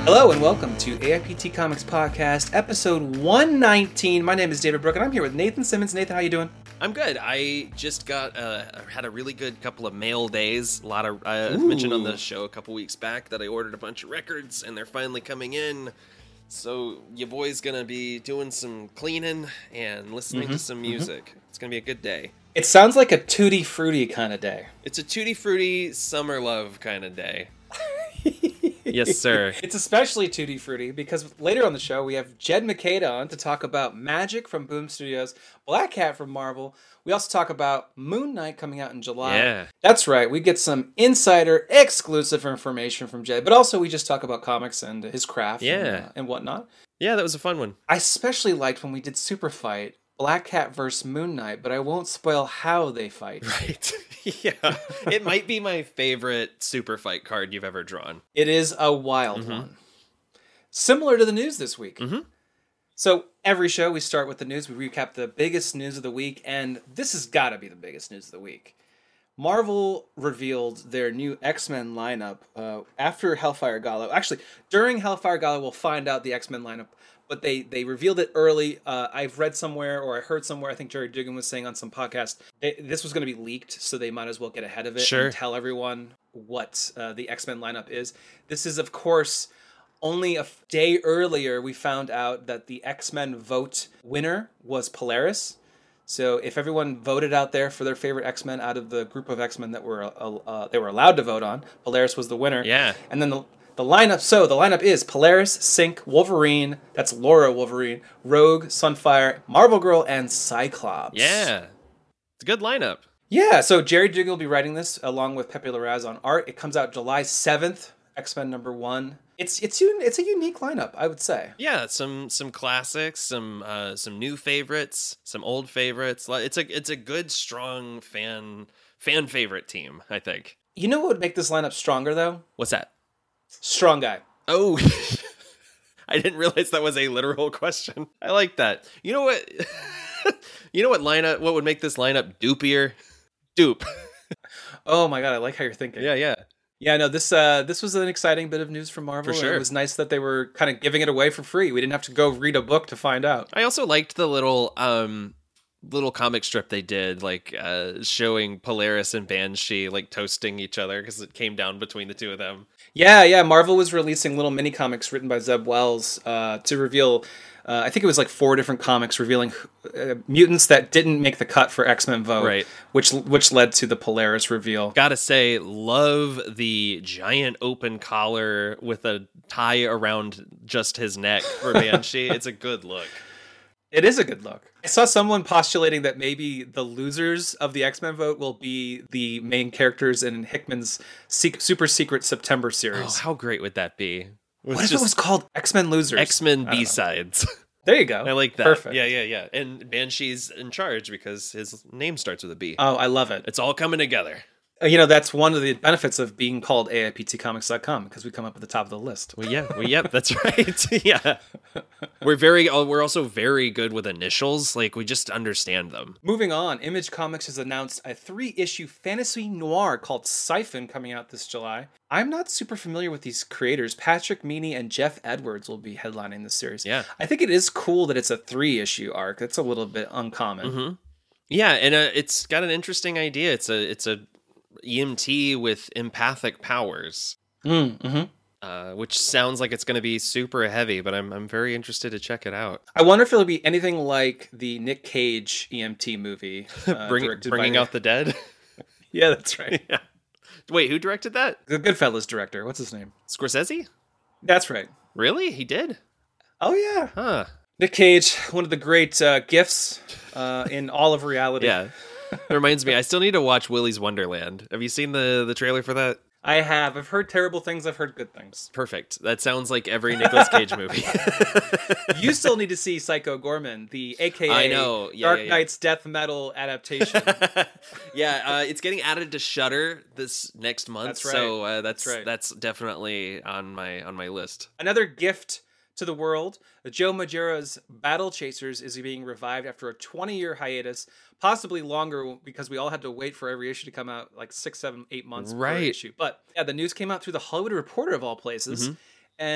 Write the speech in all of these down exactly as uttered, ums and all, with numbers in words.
Hello and welcome to A I P T Comics Podcast, episode one nineteen. My name is David Brooke and I'm here with Nathan Simmons. Nathan, how you doing? I'm good. I just got uh, had a really good couple of mail days. A lot of uh, I mentioned on the show a couple weeks back that I ordered a bunch of records and they're finally coming in. So your boy's gonna be doing some cleaning and listening mm-hmm, to some music. Mm-hmm. It's gonna be a good day. It sounds like a tutti frutti kind of day. It's a tutti frutti summer love kind of day. Yes, sir. It's especially tutti frutti because later on the show we have Jed McCade on to talk about Magic from Boom Studios, Black Cat from Marvel. We also talk about Moon Knight coming out in July. Yeah. That's right. We get some insider exclusive information from Jed, but also we just talk about comics and his craft yeah. and, uh, and whatnot. Yeah, that was a fun one. I especially liked when we did Super Fight, Black Cat versus Moon Knight, but I won't spoil how they fight. Right. Yeah. It might be my favorite super fight card you've ever drawn. It is a wild mm-hmm. one. Similar to the news this week. Mm-hmm. So every show we start with the news. We recap the biggest news of the week, and this has got to be the biggest news of the week. Marvel revealed their new X-Men lineup uh, after Hellfire Gala. Actually, during Hellfire Gala, we'll find out the X-Men lineup. But they, they revealed it early. Uh, I've read somewhere, or I heard somewhere, I think Jerry Dugan was saying on some podcast, they, this was going to be leaked, so they might as well get ahead of it sure. and tell everyone what uh, the X-Men lineup is. This is, of course, only a day earlier we found out that the X-Men vote winner was Polaris. So if everyone voted out there for their favorite X-Men out of the group of X-Men that were uh, uh, they were allowed to vote on, Polaris was the winner. Yeah. And then the... The lineup, so the lineup is Polaris, Synch, Wolverine, that's Laura Wolverine, Rogue, Sunfire, Marvel Girl, and Cyclops. Yeah. It's a good lineup. Yeah, so Jerry Dugan will be writing this along with Pepe Larraz on art. It comes out July seventh, X-Men number one. It's it's it's a unique lineup, I would say. Yeah, some some classics, some uh, some new favorites, some old favorites. It's a it's a good, strong fan fan favorite team, I think. You know what would make this lineup stronger, though? What's that? Strong guy. Oh, I didn't realize that was a literal question. I like that. You know what? You know what lineup? What would make this lineup dupier? Dupe. Oh my god, I like how you're thinking. Yeah, yeah, yeah. No, this uh, this was an exciting bit of news from Marvel. For sure. It was nice that they were kind of giving it away for free. We didn't have to go read a book to find out. I also liked the little um. little comic strip they did, like uh showing Polaris and Banshee like toasting each other because it came down between the two of them. Yeah, yeah. Marvel was releasing little mini comics written by Zeb Wells uh, to reveal. Uh, I think it was like four different comics revealing uh, mutants that didn't make the cut for X-Men Vote, right? Which which led to the Polaris reveal. Gotta say, love the giant open collar with a tie around just his neck for Banshee. It's a good look. It is a good look. I saw someone postulating that maybe the losers of the X-Men Vote will be the main characters in Hickman's sec- super secret September series. Oh, how great would that be? What if it was called X-Men Losers? X-Men B-Sides. There you go. I like that. Perfect. Yeah, yeah, yeah. And Banshee's in charge because his name starts with a B. Oh, I love it. It's all coming together. You know, that's one of the benefits of being called A I P T comics dot com because we come up at the top of the list. Well, yeah, well, yep, that's right. Yeah, we're very, we're also very good with initials. Like we just understand them. Moving on, Image Comics has announced a three-issue fantasy noir called Siphon coming out this July. I'm not super familiar with these creators. Patrick Meany and Jeff Edwards will be headlining this series. Yeah, I think it is cool that it's a three-issue arc. That's a little bit uncommon. Mm-hmm. Yeah, and uh, it's got an interesting idea. It's a, it's a E M T with empathic powers, mm-hmm. uh, which sounds like it's going to be super heavy, but I'm I'm very interested to check it out. I wonder if it'll be anything like the Nick Cage E M T movie, uh, Bring, bringing out the dead. Yeah, that's right. Yeah. Wait, who directed that? The Goodfellas director. What's his name? Scorsese? That's right. Really? He did? Oh yeah. Huh. Nick Cage, one of the great uh, gifts uh, in all of reality. Yeah. It reminds me, I still need to watch Willy's Wonderland. Have you seen the, the trailer for that? I have. I've heard terrible things. I've heard good things. Perfect. That sounds like every Nicolas Cage movie. You still need to see Psycho Gorman, the A K A I know. Yeah, Dark yeah, yeah. Knight's death metal adaptation. Yeah, uh, it's getting added to Shudder this next month. That's right. So uh, that's That's right. that's definitely on my on my list. Another gift to the world. Joe Madureira's Battle Chasers is being revived after a twenty-year hiatus, possibly longer because we all had to wait for every issue to come out, like six, seven, eight months per Right. issue. But yeah, the news came out through the Hollywood Reporter of all places, Mhm. and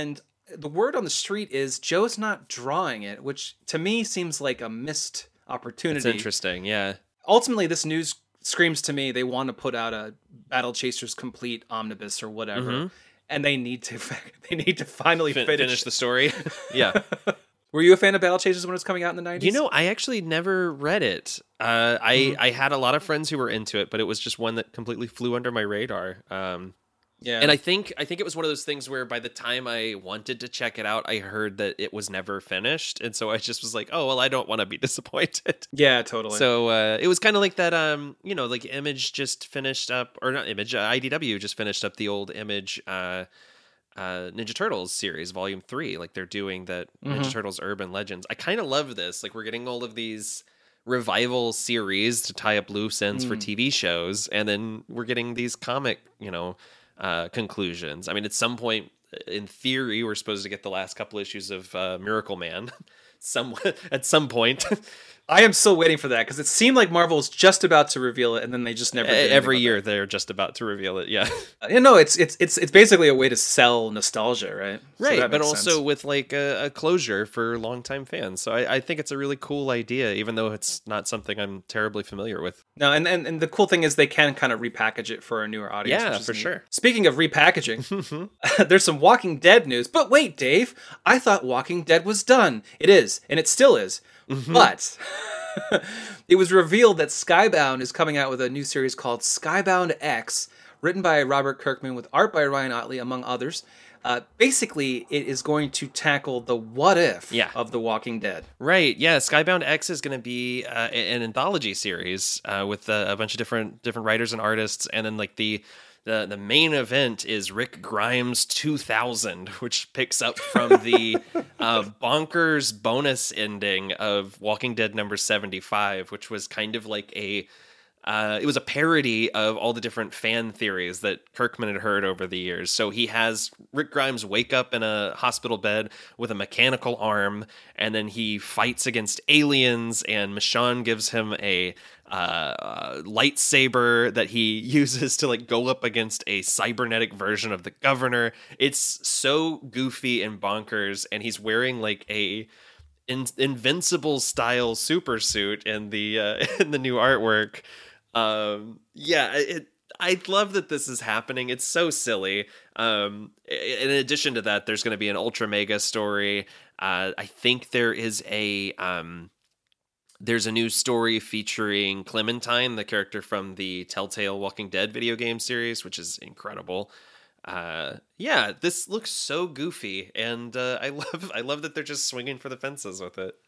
the word on the street is Joe's not drawing it, which to me seems like a missed opportunity. That's interesting, yeah. Ultimately, this news screams to me they want to put out a Battle Chasers Complete omnibus or whatever, mm-hmm. and they need to they need to finally fin- finish. finish the story. Yeah. Were you a fan of Battle Chasers when it was coming out in the nineties? You know, I actually never read it. Uh, I mm-hmm. I had a lot of friends who were into it, but it was just one that completely flew under my radar. Um, yeah, and I think I think it was one of those things where by the time I wanted to check it out, I heard that it was never finished, and so I just was like, oh well, I don't want to be disappointed. Yeah, totally. So uh, it was kind of like that. Um, you know, like Image just finished up, or not Image, uh, I D W just finished up the old Image. Uh, Uh, Ninja Turtles series, Volume Three, like they're doing that mm-hmm. Ninja Turtles Urban Legends. I kind of love this. Like we're getting all of these revival series to tie up loose ends mm. for T V shows, and then we're getting these comic, you know, uh, conclusions. I mean, at some point, in theory, we're supposed to get the last couple issues of uh, Miracle Man, some at some point. I am still waiting for that because it seemed like Marvel was just about to reveal it, and then they just never. Did Every year, they're just about to reveal it. Yeah, uh, you know, it's it's it's it's basically a way to sell nostalgia, right? Right, so but also sense. with like a, a closure for longtime fans. So I, I think it's a really cool idea, even though it's not something I'm terribly familiar with. No, and and, and the cool thing is they can kind of repackage it for a newer audience. Yeah, which is for neat. sure. Speaking of repackaging, there's some Walking Dead news. But wait, Dave, I thought Walking Dead was done. It is, and it still is. Mm-hmm. But it was revealed that Skybound is coming out with a new series called Skybound X, written by Robert Kirkman with art by Ryan Ottley, among others. Uh, basically, it is going to tackle the what if yeah. of The Walking Dead. Right, yeah. Skybound X is going to be uh, an anthology series uh, with uh, a bunch of different different writers and artists, and then like the The the main event is Rick Grimes two thousand, which picks up from the uh, bonkers bonus ending of Walking Dead number seventy-five, which was kind of like a uh, it was a parody of all the different fan theories that Kirkman had heard over the years. So he has Rick Grimes wake up in a hospital bed with a mechanical arm, and then he fights against aliens, and Michonne gives him a uh, uh, lightsaber that he uses to like go up against a cybernetic version of the governor. It's so goofy and bonkers, and he's wearing like a in- invincible style super suit in the uh, in the new artwork. Um, yeah, it, I love that this is happening. It's so silly. Um, in addition to that, there's going to be an Ultra Mega story. Uh, I think there is a, um, there's a new story featuring Clementine, the character from the Telltale Walking Dead video game series, which is incredible. Uh, yeah, this looks so goofy, and uh, I love, I love that they're just swinging for the fences with it.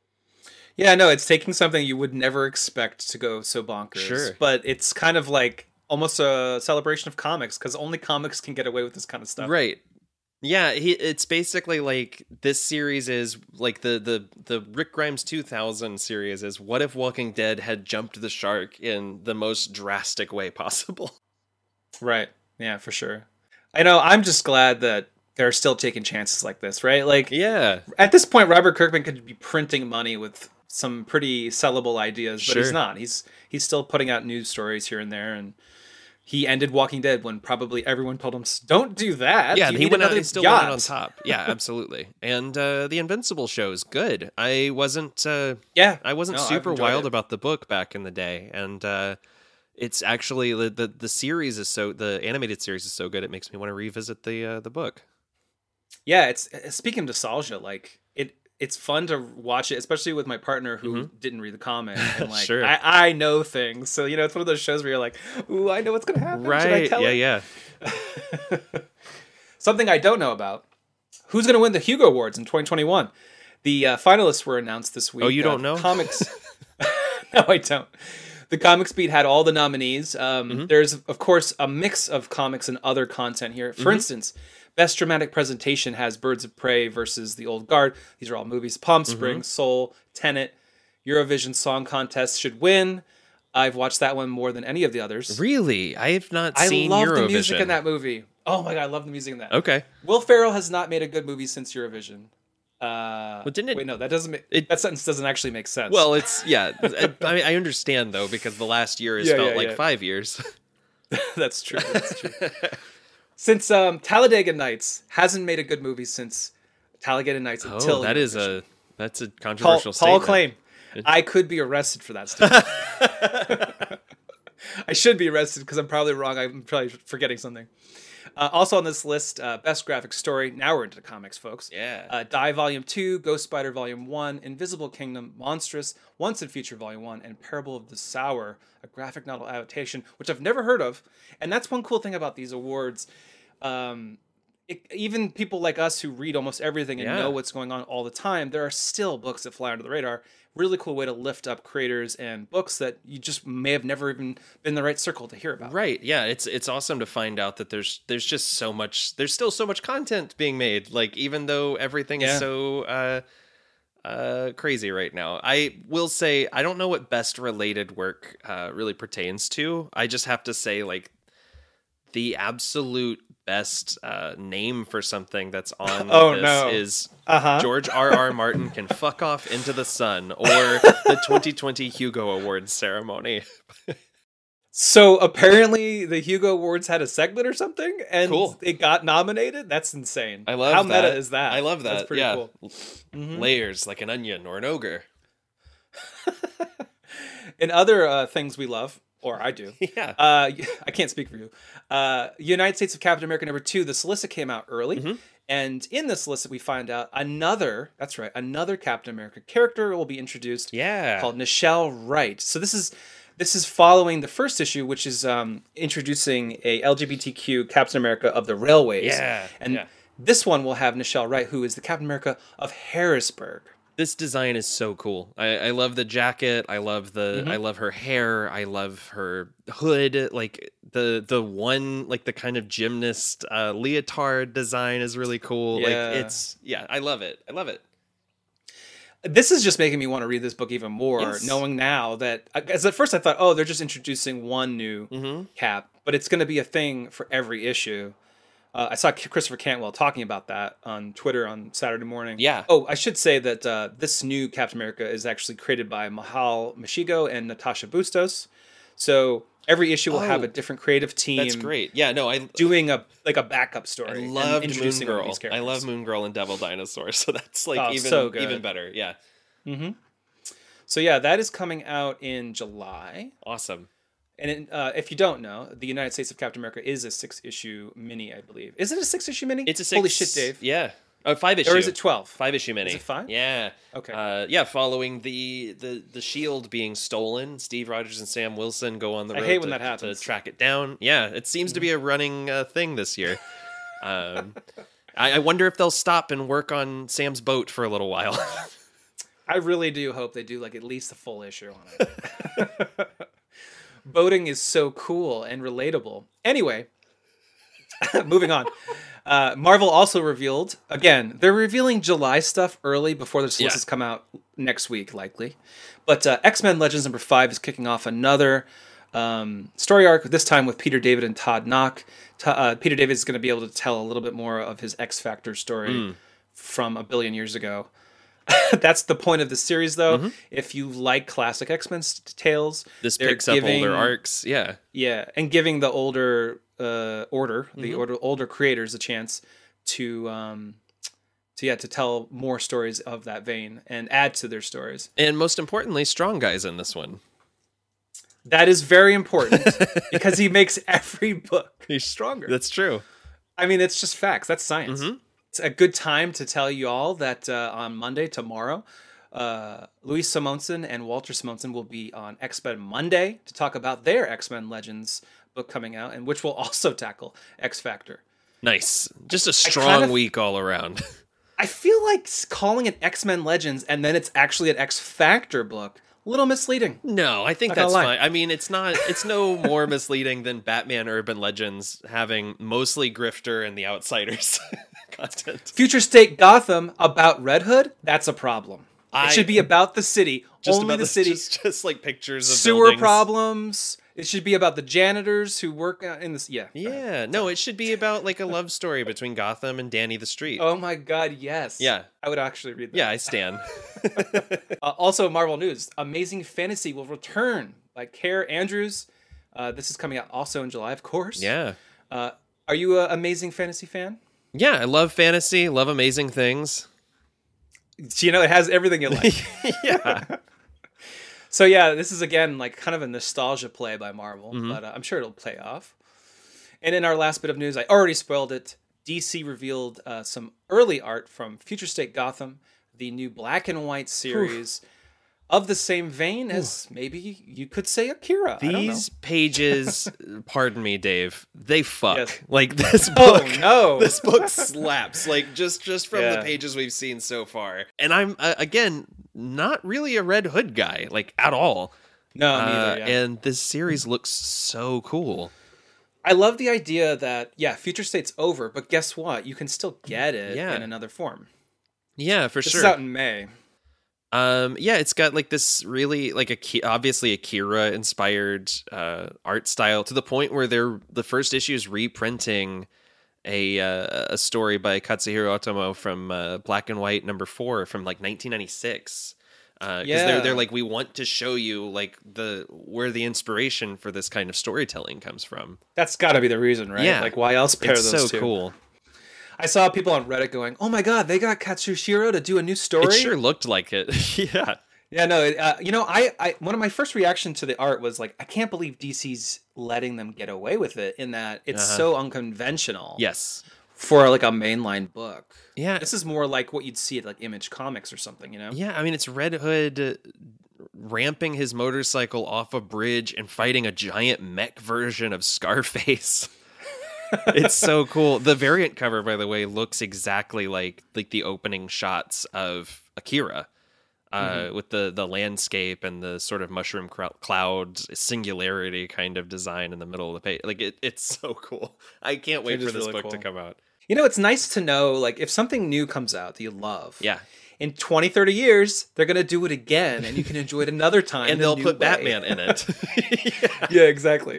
Yeah, no, it's taking something you would never expect to go so bonkers. Sure. But it's kind of like almost a celebration of comics, because only comics can get away with this kind of stuff. Right. Yeah, he, it's basically like this series is like the, the, the Rick Grimes two thousand series is what if Walking Dead had jumped the shark in the most drastic way possible. Right. Yeah, for sure. I know, I'm just glad that they're still taking chances like this, right? Like, yeah. At this point, Robert Kirkman could be printing money with some pretty sellable ideas, but sure. he's not. He's he's still putting out news stories here and there, and he ended Walking Dead when probably everyone told him, "Don't do that." Yeah, you he need went out. another He still yacht. went on top. Yeah, absolutely. And uh, the Invincible show is good. I wasn't. Uh, yeah, I wasn't no, super wild it. about the book back in the day, and uh, it's actually the, the the series is so the animated series is so good. It makes me want to revisit the uh, the book. Yeah, it's speaking of nostalgia, like it. It's fun to watch it, especially with my partner who mm-hmm. didn't read the comic. And like, sure. I, I know things. So, you know, it's one of those shows where you're like, ooh, I know what's going to happen. Right. Should I tell yeah, it? yeah. Something I don't know about. Who's going to win the Hugo Awards in twenty twenty-one? The uh, finalists were announced this week. Oh, you uh, don't know? Comics. No, I don't. The Comics Beat had all the nominees. Um, mm-hmm. There's, of course, a mix of comics and other content here. For mm-hmm. instance, Best Dramatic Presentation has Birds of Prey versus The Old Guard. These are all movies. Palm Springs, mm-hmm. Soul, Tenet, Eurovision Song Contest should win. I've watched that one more than any of the others. Really? I have not I seen love Eurovision. the music in that movie. Oh my God, I love the music in that. Okay. Will Ferrell has not made a good movie since Eurovision. Uh, well, didn't it, wait, no, that doesn't make, it, that sentence doesn't actually make sense. Well, it's, yeah. I, I mean, I understand, though, because the last year has yeah, felt yeah, like yeah. five years. That's true. That's true. since um, Talladega Nights hasn't made a good movie since Talladega Nights Oh, until that is Eurovision. a that's a Paul, controversial Paul statement. claim. I could be arrested for that statement. I should be arrested because I'm probably wrong. I'm probably forgetting something. Uh, also on this list, uh, Best Graphic Story. Now we're into the comics, folks. Yeah. Uh, Die Volume two, Ghost Spider Volume one, Invisible Kingdom, Monstrous, Once and Future Volume one, and Parable of the Sour, a graphic novel adaptation, which I've never heard of. And that's one cool thing about these awards. Um, it, even people like us who read almost everything and Yeah. know what's going on all the time, there are still books that fly under the radar. Really cool way to lift up creators and books that you just may have never even been in the right circle to hear about. Right. Yeah, it's it's awesome to find out that there's there's just so much there's still so much content being made. Like even though everything Yeah. is so uh uh crazy right now. I will say I don't know what best related work uh really pertains to. I just have to say like the absolute best uh name for something that's on Oh, this no. is Uh-huh. George R. R. Martin can fuck off into the sun, or the twenty twenty Hugo Awards ceremony. So apparently the Hugo Awards had a segment or something, and Cool. it got nominated. That's insane. I love How that. meta is that? I love that. That's pretty yeah. cool. Mm-hmm. Layers like an onion or an ogre. In other uh, things we love, or I do. Yeah. Uh, I can't speak for you. Uh, United States of Captain America number two. The solicit came out early, Mm-hmm. and in the solicit we find out another. That's right, another Captain America character will be introduced. Yeah. Called Nichelle Wright. So this is this is following the first issue, which is um, introducing a L G B T Q Captain America of the Railways. Yeah, and yeah. this one will have Nichelle Wright, who is the Captain America of Harrisburg. This design is so cool. I, I love the jacket. I love the Mm-hmm. I love her hair. I love her hood. Like the the one like the kind of gymnast uh, leotard design is really cool. Yeah. Like it's yeah, I love it. I love it. This is just making me want to read this book even more, Yes. knowing now that, as at first I thought, oh, they're just introducing one new Mm-hmm. Cap, but it's going to be a thing for every issue. Uh, I saw Christopher Cantwell talking about that on Twitter on Saturday morning. Yeah. Oh, I should say that uh, this new Captain America is actually created by Mahal Mashigo and Natasha Bustos. So every issue will have Oh, a different creative team. That's great. Yeah, no, I Doing a like a backup I story. and loved Moon introducing all Girl. these I characters. love Moon Girl and Devil Dinosaur, so that's like Oh, even so good. even better. Yeah. So yeah, that is coming out in July. Awesome. And in, uh, if you don't know, the United States of Captain America is a six-issue mini, I believe. Is it a six-issue mini? It's a six, Holy shit, Dave! Yeah. Oh, five issue. Or is it twelve? Five issue mini. Is it five? Yeah. Okay. Uh, yeah, following the, the the shield being stolen, Steve Rogers and Sam Wilson go on the I road hate when to, that happens. to track it down. Yeah, it seems to be a running uh, thing this year. um, I, I wonder if they'll stop and work on Sam's boat for a little while. I really do hope they do like at least a full issue on it. Boating is so cool and relatable. Anyway, moving on. Uh, Marvel also revealed, again, they're revealing July stuff early before the solicits Yeah. come out next week, likely. But uh, X-Men Legends number five is kicking off another um, story arc, this time with Peter David and Todd Knock. T- uh, Peter David is going to be able to tell a little bit more of his X-Factor story Mm. from a billion years ago. That's the point of the series, though. Mm-hmm. If you like classic X-Men s- tales, This they're picks up giving- older arcs. Yeah. Yeah, and giving the older uh, order, the Mm-hmm. older older creators a chance to, um, to yeah, to tell more stories of that vein and add to their stories. And most importantly, Strong Guy's in this one. That is very important because he makes every book stronger. That's true. I mean, it's just facts. That's science. Mm-hmm. It's a good time to tell you all that uh, on Monday, tomorrow, uh, Luis Simonson and Walter Simonson will be on X-Men Monday to talk about their X-Men Legends book coming out, and which will also tackle X-Factor. Nice. Just a strong kind of- week all around. I feel like calling it X-Men Legends and then it's actually an X-Factor book, a little misleading. No, I think Not gonna that's lie. fine. I mean, it's not. It's no more misleading than Batman Urban Legends having mostly grifter and the Outsiders content. Future State Gotham about Red Hood, that's a problem. I- it should be about the city, Just only about the city. just, just like pictures of Sewer buildings. problems. It should be about the janitors who work out in this. Yeah. Yeah, no, it should be about like a love story between Gotham and Danny the Street. Oh my God, yes. Yeah. I would actually read that. Yeah, I stand. Uh, also, Marvel News: Amazing Fantasy will return by Care Andrews. Uh, this is coming out also in July, of course. Yeah. Uh, Are you a Amazing Fantasy fan? Yeah, I love fantasy, love amazing things. So, you know, it has everything you like. Yeah. So yeah, this is again like kind of a nostalgia play by Marvel, Mhm. but uh, I'm sure it'll pay off. And in our last bit of news, I already spoiled it. D C revealed uh, some early art from Future State Gotham, the new black and white series of the same vein as maybe you could say Akira. I don't know. These pages, pardon me, Dave, they fuck. Yes. Like this Oh book. no! This book slaps. Like just just from Yeah. the pages we've seen so far. And I'm uh, again not really a Red Hood guy, like at all. No, Uh, neither. Yeah. And this series looks so cool. I love the idea that yeah, Future State's over, but guess what? You can still get it Yeah. in another form. Yeah, for This sure. is out in May. Um, yeah, it's got like this really like a obviously Akira inspired uh, art style to the point where they're the first issue is reprinting a uh, a story by Katsuhiro Otomo from uh, Black and White number four from like nineteen ninety-six. Because Yeah. they're they're like, we want to show you like the where the inspiration for this kind of storytelling comes from. That's got to be the reason, right? Yeah. Like, why else pair It's those so two? cool. I saw people on Reddit going, "Oh my god, they got Katsushiro to do a new story." It sure looked like it. Yeah. Yeah, no, it, uh, you know, I, I, one of my first reaction to the art was like, I can't believe D C's letting them get away with it in that it's Uh-huh. so unconventional. Yes. For like a mainline book. Yeah. This is more like what you'd see at like Image Comics or something, you know? Yeah, I mean, it's Red Hood uh, ramping his motorcycle off a bridge and fighting a giant mech version of Scarface. It's so cool. The variant cover, by the way, looks exactly like like the opening shots of Akira, uh, Mm-hmm. with the the landscape and the sort of mushroom crou- cloud singularity kind of design in the middle of the page. Like it, it's so cool. I can't wait It for is this really book to cool. come out. You know, it's nice to know, like, if something new comes out that you love. Yeah. In twenty, thirty years, they're going to do it again, and you can enjoy it another time. And in a they'll new put way. Batman in it. Yeah. Yeah, exactly.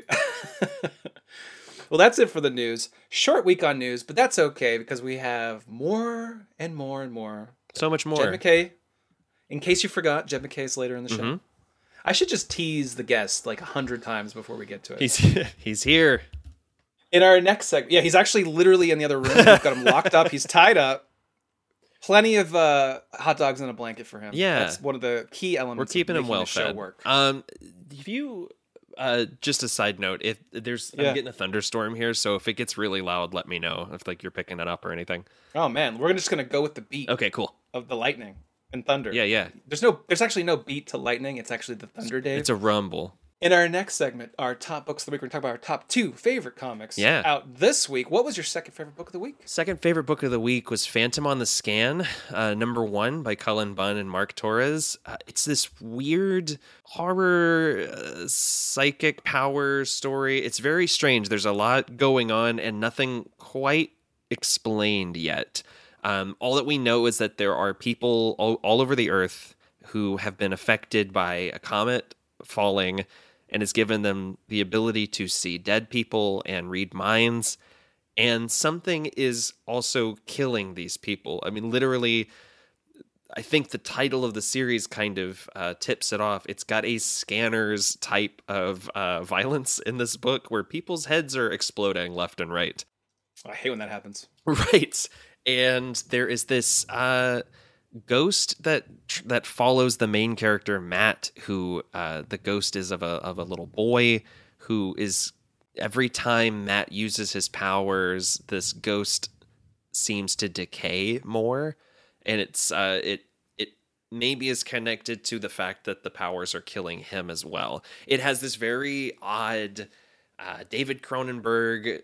Well, that's it for the news. Short week on news, but that's okay because we have more and more and more. So much more. Jed McKay. In case you forgot, Jed McKay is later in the show. Mhm. I should just tease the guest like a hundred times before we get to it. He's he's here. In our next segment, yeah, he's actually literally in the other room. We've got him locked up. He's tied up. Plenty of uh, hot dogs in a blanket for him. Yeah. That's one of the key elements. We're keeping of him making well the show fed. work. Um, if you, uh, just a side note, if there's, Yeah. I'm getting a thunderstorm here, so if it gets really loud, let me know if like you're picking it up or anything. Oh man, we're just gonna go with the beat Okay, cool. of the lightning and thunder. Yeah, yeah. There's no, there's actually no beat to lightning. It's actually the thunder, Dave. It's a rumble. In our next segment, our top books of the week, we're going to talk about our top two favorite comics Yeah. out this week. What was your second favorite book of the week? Second favorite book of the week was Phantom on the Scan, uh, number one by Cullen Bunn and Mark Torres. Uh, it's this weird horror uh, psychic power story. It's very strange. There's a lot going on and nothing quite explained yet. Um, all that we know is that there are people all, all over the earth who have been affected by a comet falling and has given them the ability to see dead people and read minds. And something is also killing these people. I mean, literally, I think the title of the series kind of uh, tips it off. It's got a scanners type of uh, violence in this book where people's heads are exploding left and right. I hate when that happens. Right. And there is this uh, ghost that that follows the main character, Matt, who uh, the ghost is of a of a little boy who is, every time Matt uses his powers, this ghost seems to decay more. And it's uh, it it maybe is connected to the fact that the powers are killing him as well. It has this very odd uh, David Cronenberg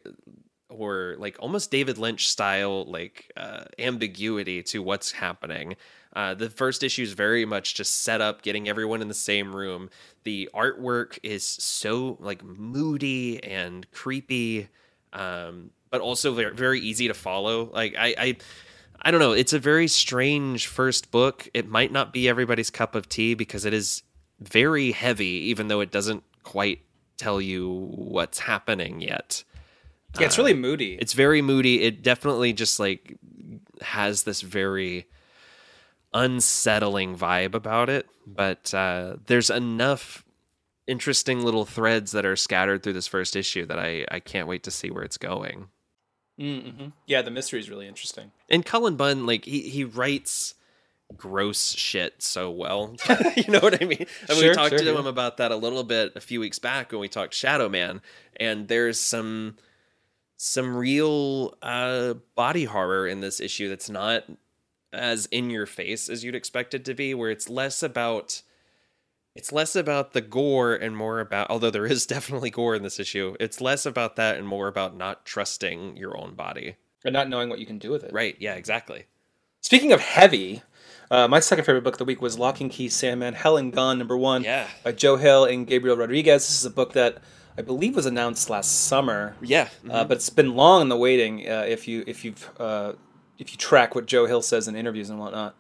or like almost David Lynch style like uh, ambiguity to what's happening. Uh, the first issue is very much just set up, getting everyone in the same room. The artwork is so like moody and creepy, um, but also very, very easy to follow. Like I, I, I don't know. It's a very strange first book. It might not be everybody's cup of tea because it is very heavy, even though it doesn't quite tell you what's happening yet. Yeah, it's really moody. It's very moody. It definitely just like has this very unsettling vibe about it. But uh, there's enough interesting little threads that are scattered through this first issue that I, I can't wait to see where it's going. Mm-hmm. Yeah, the mystery is really interesting. And Cullen Bunn, like he he writes gross shit so well. You know what I mean? And Sure, we talked sure, to yeah. him about that a little bit a few weeks back when we talked Shadow Man, and there's some some real uh, body horror in this issue that's not as in your face as you'd expect it to be, where it's less about it's less about the gore and more about, although there is definitely gore in this issue, it's less about that and more about not trusting your own body. And not knowing what you can do with it. Right, yeah, exactly. Speaking of heavy, uh, my second favorite book of the week was Lock and Key Sandman, Hell and Gone, number one, Yeah. by Joe Hill and Gabriel Rodriguez. This is a book that I believe was announced last summer. Yeah. Mm-hmm. Uh, but it's been long in the waiting. Uh, if you if you've uh, if you track what Joe Hill says in interviews and whatnot.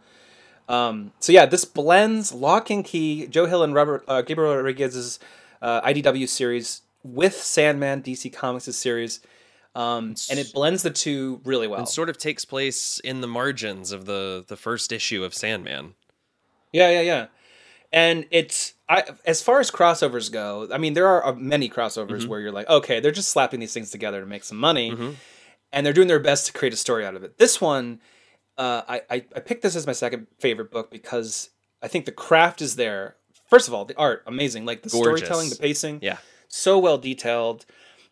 Um, so yeah, this blends Lock and Key, Joe Hill and Robert uh, Gabriel Rodriguez's uh, I D W series with Sandman, D C Comics' series, um, and it blends the two really well. And sort of takes place in the margins of the the first issue of Sandman. Yeah, yeah, yeah. And it's I as far as crossovers go, I mean, there are many crossovers Mm-hmm. where you're like, okay, they're just slapping these things together to make some money, Mm-hmm. and they're doing their best to create a story out of it. This one, uh, I, I I picked this as my second favorite book because I think the craft is there. First of all, the art amazing, like the Gorgeous. storytelling, the pacing, Yeah. so well detailed,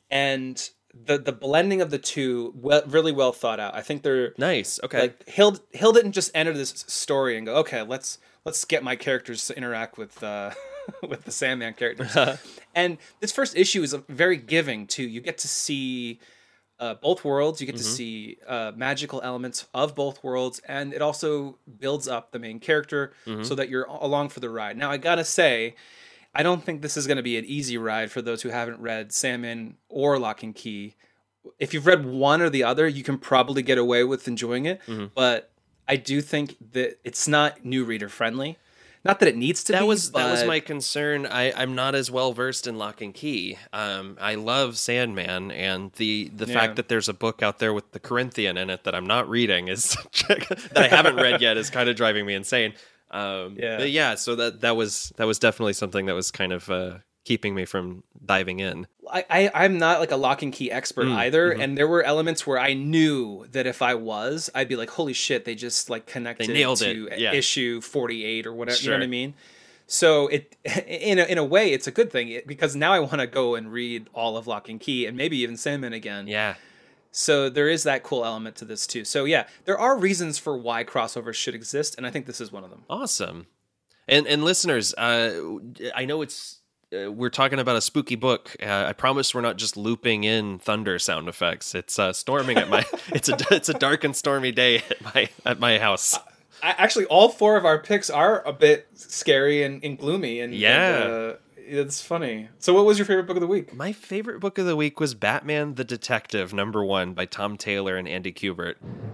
and the the blending of the two, well, really well thought out. I think they're Nice. Okay. like Hill Hill didn't just enter this story and go, okay, let's let's get my characters to interact with uh, with the Sandman characters. And this first issue is very giving too. You get to see uh, both worlds. You get Mm-hmm. to see uh, magical elements of both worlds, and it also builds up the main character Mm-hmm. so that you're along for the ride. Now, I gotta say, I don't think this is going to be an easy ride for those who haven't read Sandman or Lock and Key. If you've read one or the other, you can probably get away with enjoying it. Mm-hmm. But I do think that it's not new reader friendly. Not that it needs to that be. was that was but- my concern. I, I'm not as well versed in Lock and Key. Um, I love Sandman, and the the Yeah. fact that there's a book out there with the Corinthian in it that I'm not reading is that I haven't read yet is kind of driving me insane. Um, Yeah. but yeah. So that that was that was definitely something that was kind of uh, keeping me from diving in. I, I I'm not like a Lock and Key expert Mm, either, mhm. and there were elements where I knew that if I was, I'd be like, "Holy shit!" They just like connected nailed to it, yeah. issue forty-eight or whatever. You know Sure. what I mean? So it in a, in a way, it's a good thing it- because now I want to go and read all of Lock and Key and maybe even Sandman again. Yeah. So there is that cool element to this too. So yeah, there are reasons for why crossovers should exist, and I think this is one of them. Awesome. And and listeners, uh, I know it's uh, we're talking about a spooky book. Uh, I promise we're not just looping in thunder sound effects. It's uh, storming at my. It's a it's a dark and stormy day at my at my house. I, actually, all four of our picks are a bit scary and, and gloomy, and Yeah. and, uh, it's funny. So, what was your favorite book of the week? My favorite book of the week was Batman the Detective, number one, by Tom Taylor and Andy Kubert.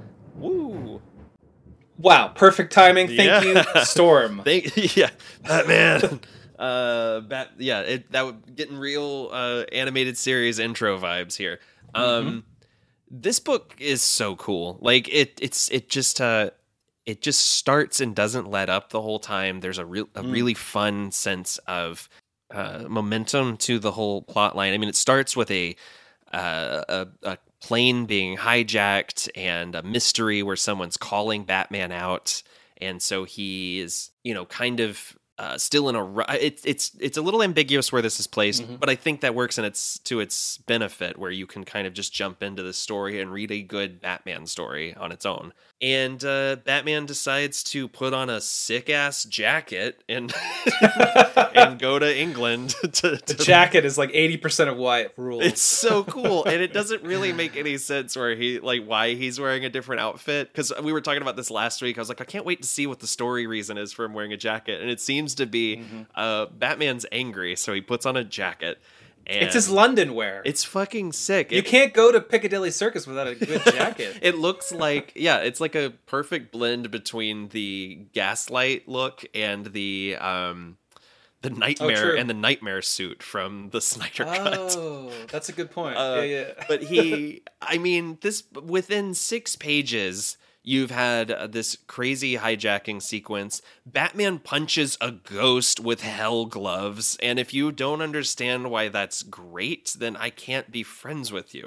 Woo! Wow, perfect timing. Thank Yeah. you, Storm. Thank yeah, Batman. uh, bat yeah, it, that would getting real uh, animated series intro vibes here. Um, this book is so cool. Like it, it's it just uh, it just starts and doesn't let up the whole time. There's a real a really fun sense of uh, momentum to the whole plot line. I mean, it starts with a uh, a, a plane being hijacked and a mystery where someone's calling Batman out, and so he is, you know, kind of uh, still in a. ru- It's it's it's a little ambiguous where this is placed, Mhm. but I think that works in its to its benefit, where you can kind of just jump into the story and read a good Batman story on its own. And uh, Batman decides to put on a sick ass jacket and and go to England to, The to jacket is like eighty percent of why it rules. it's so cool, and it doesn't really make any sense where he like why he's wearing a different outfit. Because we were talking about this last week. I was like, I can't wait to see what the story reason is for him wearing a jacket, and it seems to be Mhm. uh, Batman's angry, so he puts on a jacket. And It's his London wear. It's fucking sick. You It- can't go to Piccadilly Circus without a good jacket. It looks like, yeah, it's like a perfect blend between the gaslight look and the um the nightmare true. and the nightmare suit from the Snyder Cut. Oh, that's a good point. Uh, yeah, yeah. But he, I mean, this within six pages, you've had uh, this crazy hijacking sequence. Batman punches a ghost with hell gloves, and if you don't understand why that's great, then I can't be friends with you.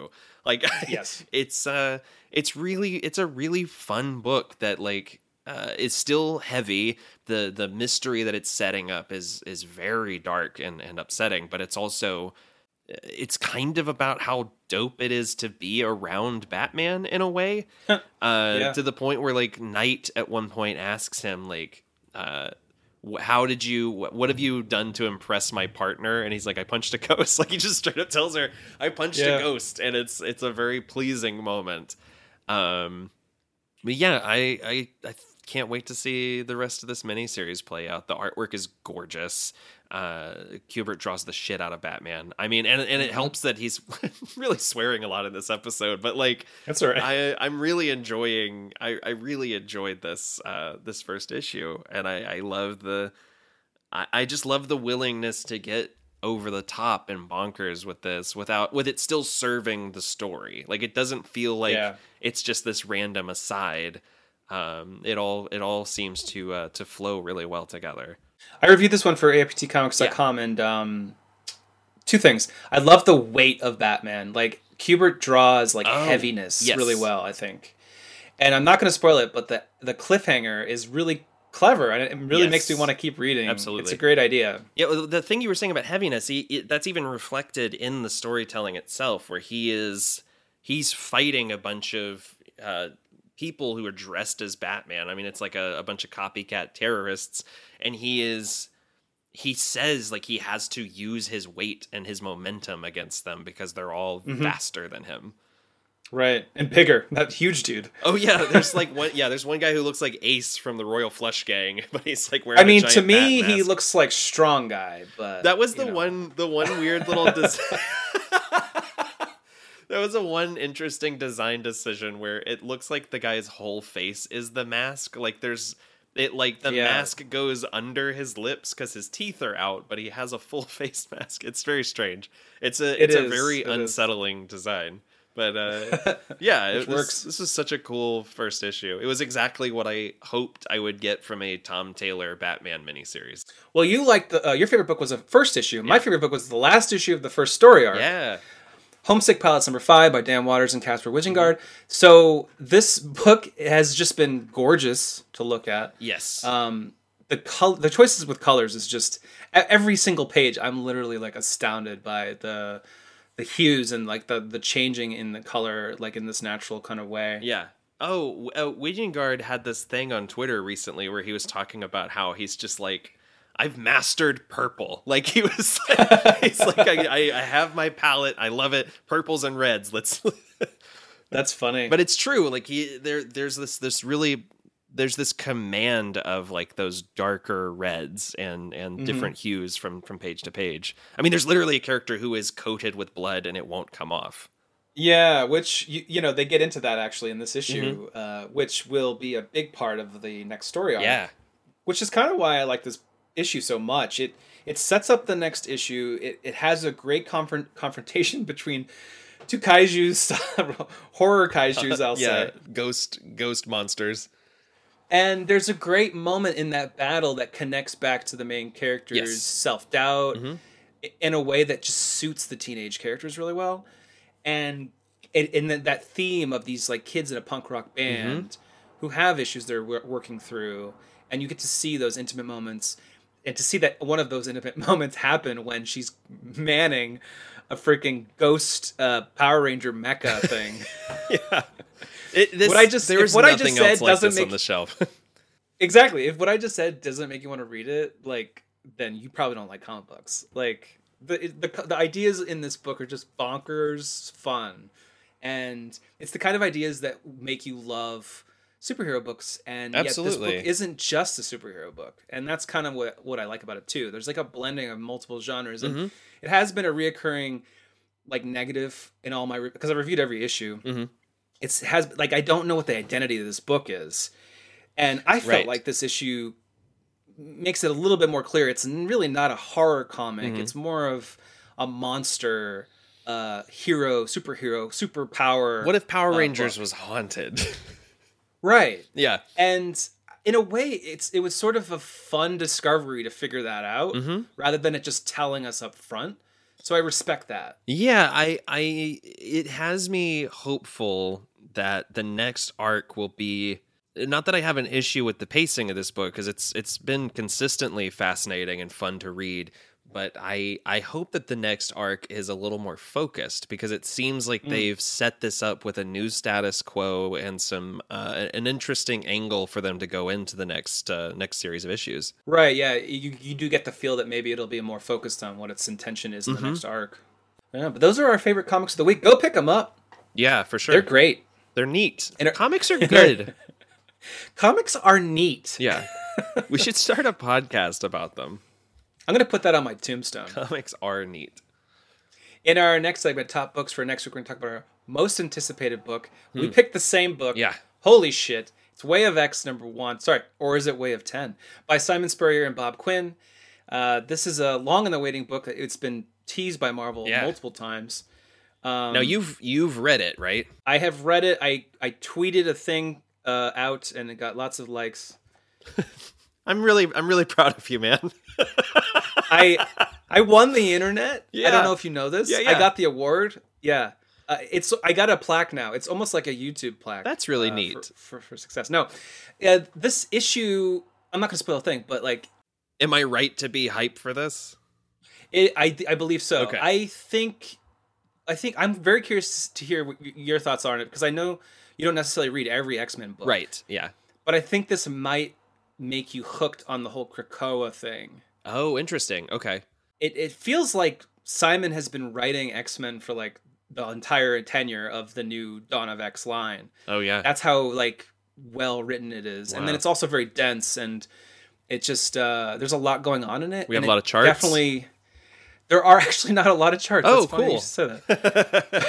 Like, Yes. it's uh, it's really it's a really fun book that like uh, is still heavy. the The mystery that it's setting up is is very dark and and upsetting, but it's also it's kind of about how dope it is to be around Batman in a way, uh, Yeah. to the point where like Knight at one point asks him like, uh, wh- how did you, wh- what have you done to impress my partner? And he's like, I punched a ghost. Like he just straight up tells her, I punched Yeah. a ghost. And it's, it's a very pleasing moment. Um, but yeah, I, I, I can't wait to see the rest of this miniseries play out. The artwork is gorgeous. Uh, Kubert draws the shit out of Batman. I mean, and and it helps that he's really swearing a lot in this episode. But like, That's all right. I I'm really enjoying. I, I really enjoyed this uh this first issue, and I I love the. I, I just love the willingness to get over the top and bonkers with this without with it still serving the story. Like it doesn't feel like Yeah. it's just this random aside. Um, it all it all seems to uh, to flow really well together. I reviewed this one for A F P T Comics dot com, and um, two things. I love the weight of Batman. Like, Kubert draws, like, Oh, heaviness yes. really well, I think. And I'm not going to spoil it, but the, the cliffhanger is really clever, and it really Yes. makes me want to keep reading. Absolutely. It's a great idea. Yeah, well, the thing you were saying about heaviness, he, it, that's even reflected in the storytelling itself, where he is he's fighting a bunch of uh, people who are dressed as Batman. I mean, it's like a, a bunch of copycat terrorists, and he is he says like he has to use his weight and his momentum against them because they're all Mm-hmm. faster than him. Right. And bigger. That huge dude. Oh yeah, there's like one. Yeah, there's one guy who looks like Ace from the Royal Flush Gang, but he's like wearing. I mean, a to giant me, bat he mask. looks like Strong Guy, but... That was you the know. one, the one weird little design. That was a one interesting design decision where it looks like the guy's whole face is the mask. Like there's, it like the Yeah. mask goes under his lips because his teeth are out, but he has a full face mask. It's very strange. It's a, It it's a is, very it is. unsettling design. But uh, yeah, it Which was, works. this was such a cool first issue. It was exactly what I hoped I would get from a Tom Taylor Batman miniseries. Well, you liked the... Uh, your favorite book was the first issue. My Yeah. favorite book was the last issue of the first story arc. Yeah. Homesick Pilots number five by Dan Waters and Casper Wijngard. So this book has just been gorgeous to look at. Yes. Um, the col- the choices with colors is just e- every single page. I'm literally like astounded by the the hues and like the the changing in the color, like in this natural kind of way. Yeah. Oh, uh, Wijngard had this thing on Twitter recently where he was talking about how he's just like, I've mastered purple. Like he was, like, he's like, I, I, I have my palette. I love it. Purples and reds. Let's. That's funny. But it's true. Like he, there, there's this, this really, there's this command of like those darker reds and and Mm-hmm. different hues from from page to page. I mean, there's literally a character who is coated with blood and it won't come off. Yeah, which you, you know they get into that actually in this issue, uh, which will be a big part of the next story arc. Yeah. Which is kind of why I like this issue so much. It it sets up the next issue. It it has a great confront confrontation between two kaijus, horror kaijus, I'll yeah. say. Ghost ghost monsters. And there's a great moment in that battle that connects back to the main character's Yes. self-doubt Mhm. in a way that just suits the teenage characters really well. And in, in that- that theme of these like kids in a punk rock band who have issues they're wor- working through, and you get to see those intimate moments, and to see that one of those intimate moments happen when she's manning a freaking ghost uh, Power Ranger mecha thing. Yeah. It, this, What I just- there if was what I nothing just said else like doesn't this on make- the shelf. Exactly. If what I just said doesn't make you want to read it, like, then you probably don't like comic books. Like, the the the ideas in this book are just bonkers fun, and it's the kind of ideas that make you love superhero books. And yet this Absolutely. book isn't just a superhero book, and that's kind of what what I like about it too. There's like a blending of multiple genres, and Mhm. it has been a reoccurring like negative in all my re- because I reviewed every issue. Mhm. It's has like I don't know what the identity of this book is. And I felt Right. like this issue makes it a little bit more clear. It's really not a horror comic. Mhm. It's more of a monster, uh, hero, superhero, superpower. What if Power uh, Rangers book. was haunted? Right. yeah. And in a way, it's it was sort of a fun discovery to figure that out, Mhm. rather than it just telling us up front. So I respect that. Yeah, I, I, it has me hopeful that the next arc will be. Not that I have an issue with the pacing of this book, because it's it's been consistently fascinating and fun to read. But I I hope that the next arc is a little more focused, because it seems like mm. they've set this up with a new status quo and some uh, an interesting angle for them to go into the next uh, next series of issues. Right. Yeah. You you do get the feel that maybe it'll be more focused on what its intention is in mm-hmm. the next arc. Yeah. But those are our favorite comics of the week. Go pick them up. Yeah, for sure. They're great. They're neat. And comics are good. Comics are neat. Yeah. We should start a podcast about them. I'm going to put that on my tombstone. Comics are neat. In our next segment, Top Books for next week, we're going to talk about our most anticipated book. Hmm. We picked the same book. Yeah. Holy shit. It's Way of X number one. Sorry, or is it Way of ten? By Simon Spurrier and Bob Quinn. Uh, this is a long in the waiting book. It's been teased by Marvel yeah. multiple times. Um, now, you've you've read it, right? I have read it. I, I tweeted a thing uh, out, and it got lots of likes. I'm really I'm really proud of you, man. I I won the internet. Yeah. I don't know if you know this. Yeah, yeah. I got the award. Yeah. Uh, it's I got a plaque now. It's almost like a YouTube plaque. That's really uh, neat. For, for, for success. No. Uh, this issue, I'm not going to spoil a thing, but like... Am I right to be hyped for this? It, I, I believe so. Okay. I think... I think I'm very curious to hear what your thoughts are on it, because I know you don't necessarily read every X-Men book. Right, yeah. But I think this might make you hooked on the whole Krakoa thing. Oh, interesting. Okay. It it feels like Simon has been writing X-Men for like the entire tenure of the new Dawn of X line. Oh yeah. That's how like well written it is. Wow. And then it's also very dense, and it just uh there's a lot going on in it. We have a lot of charts. Definitely. There are actually not a lot of charts. Oh, That's funny cool. you say that.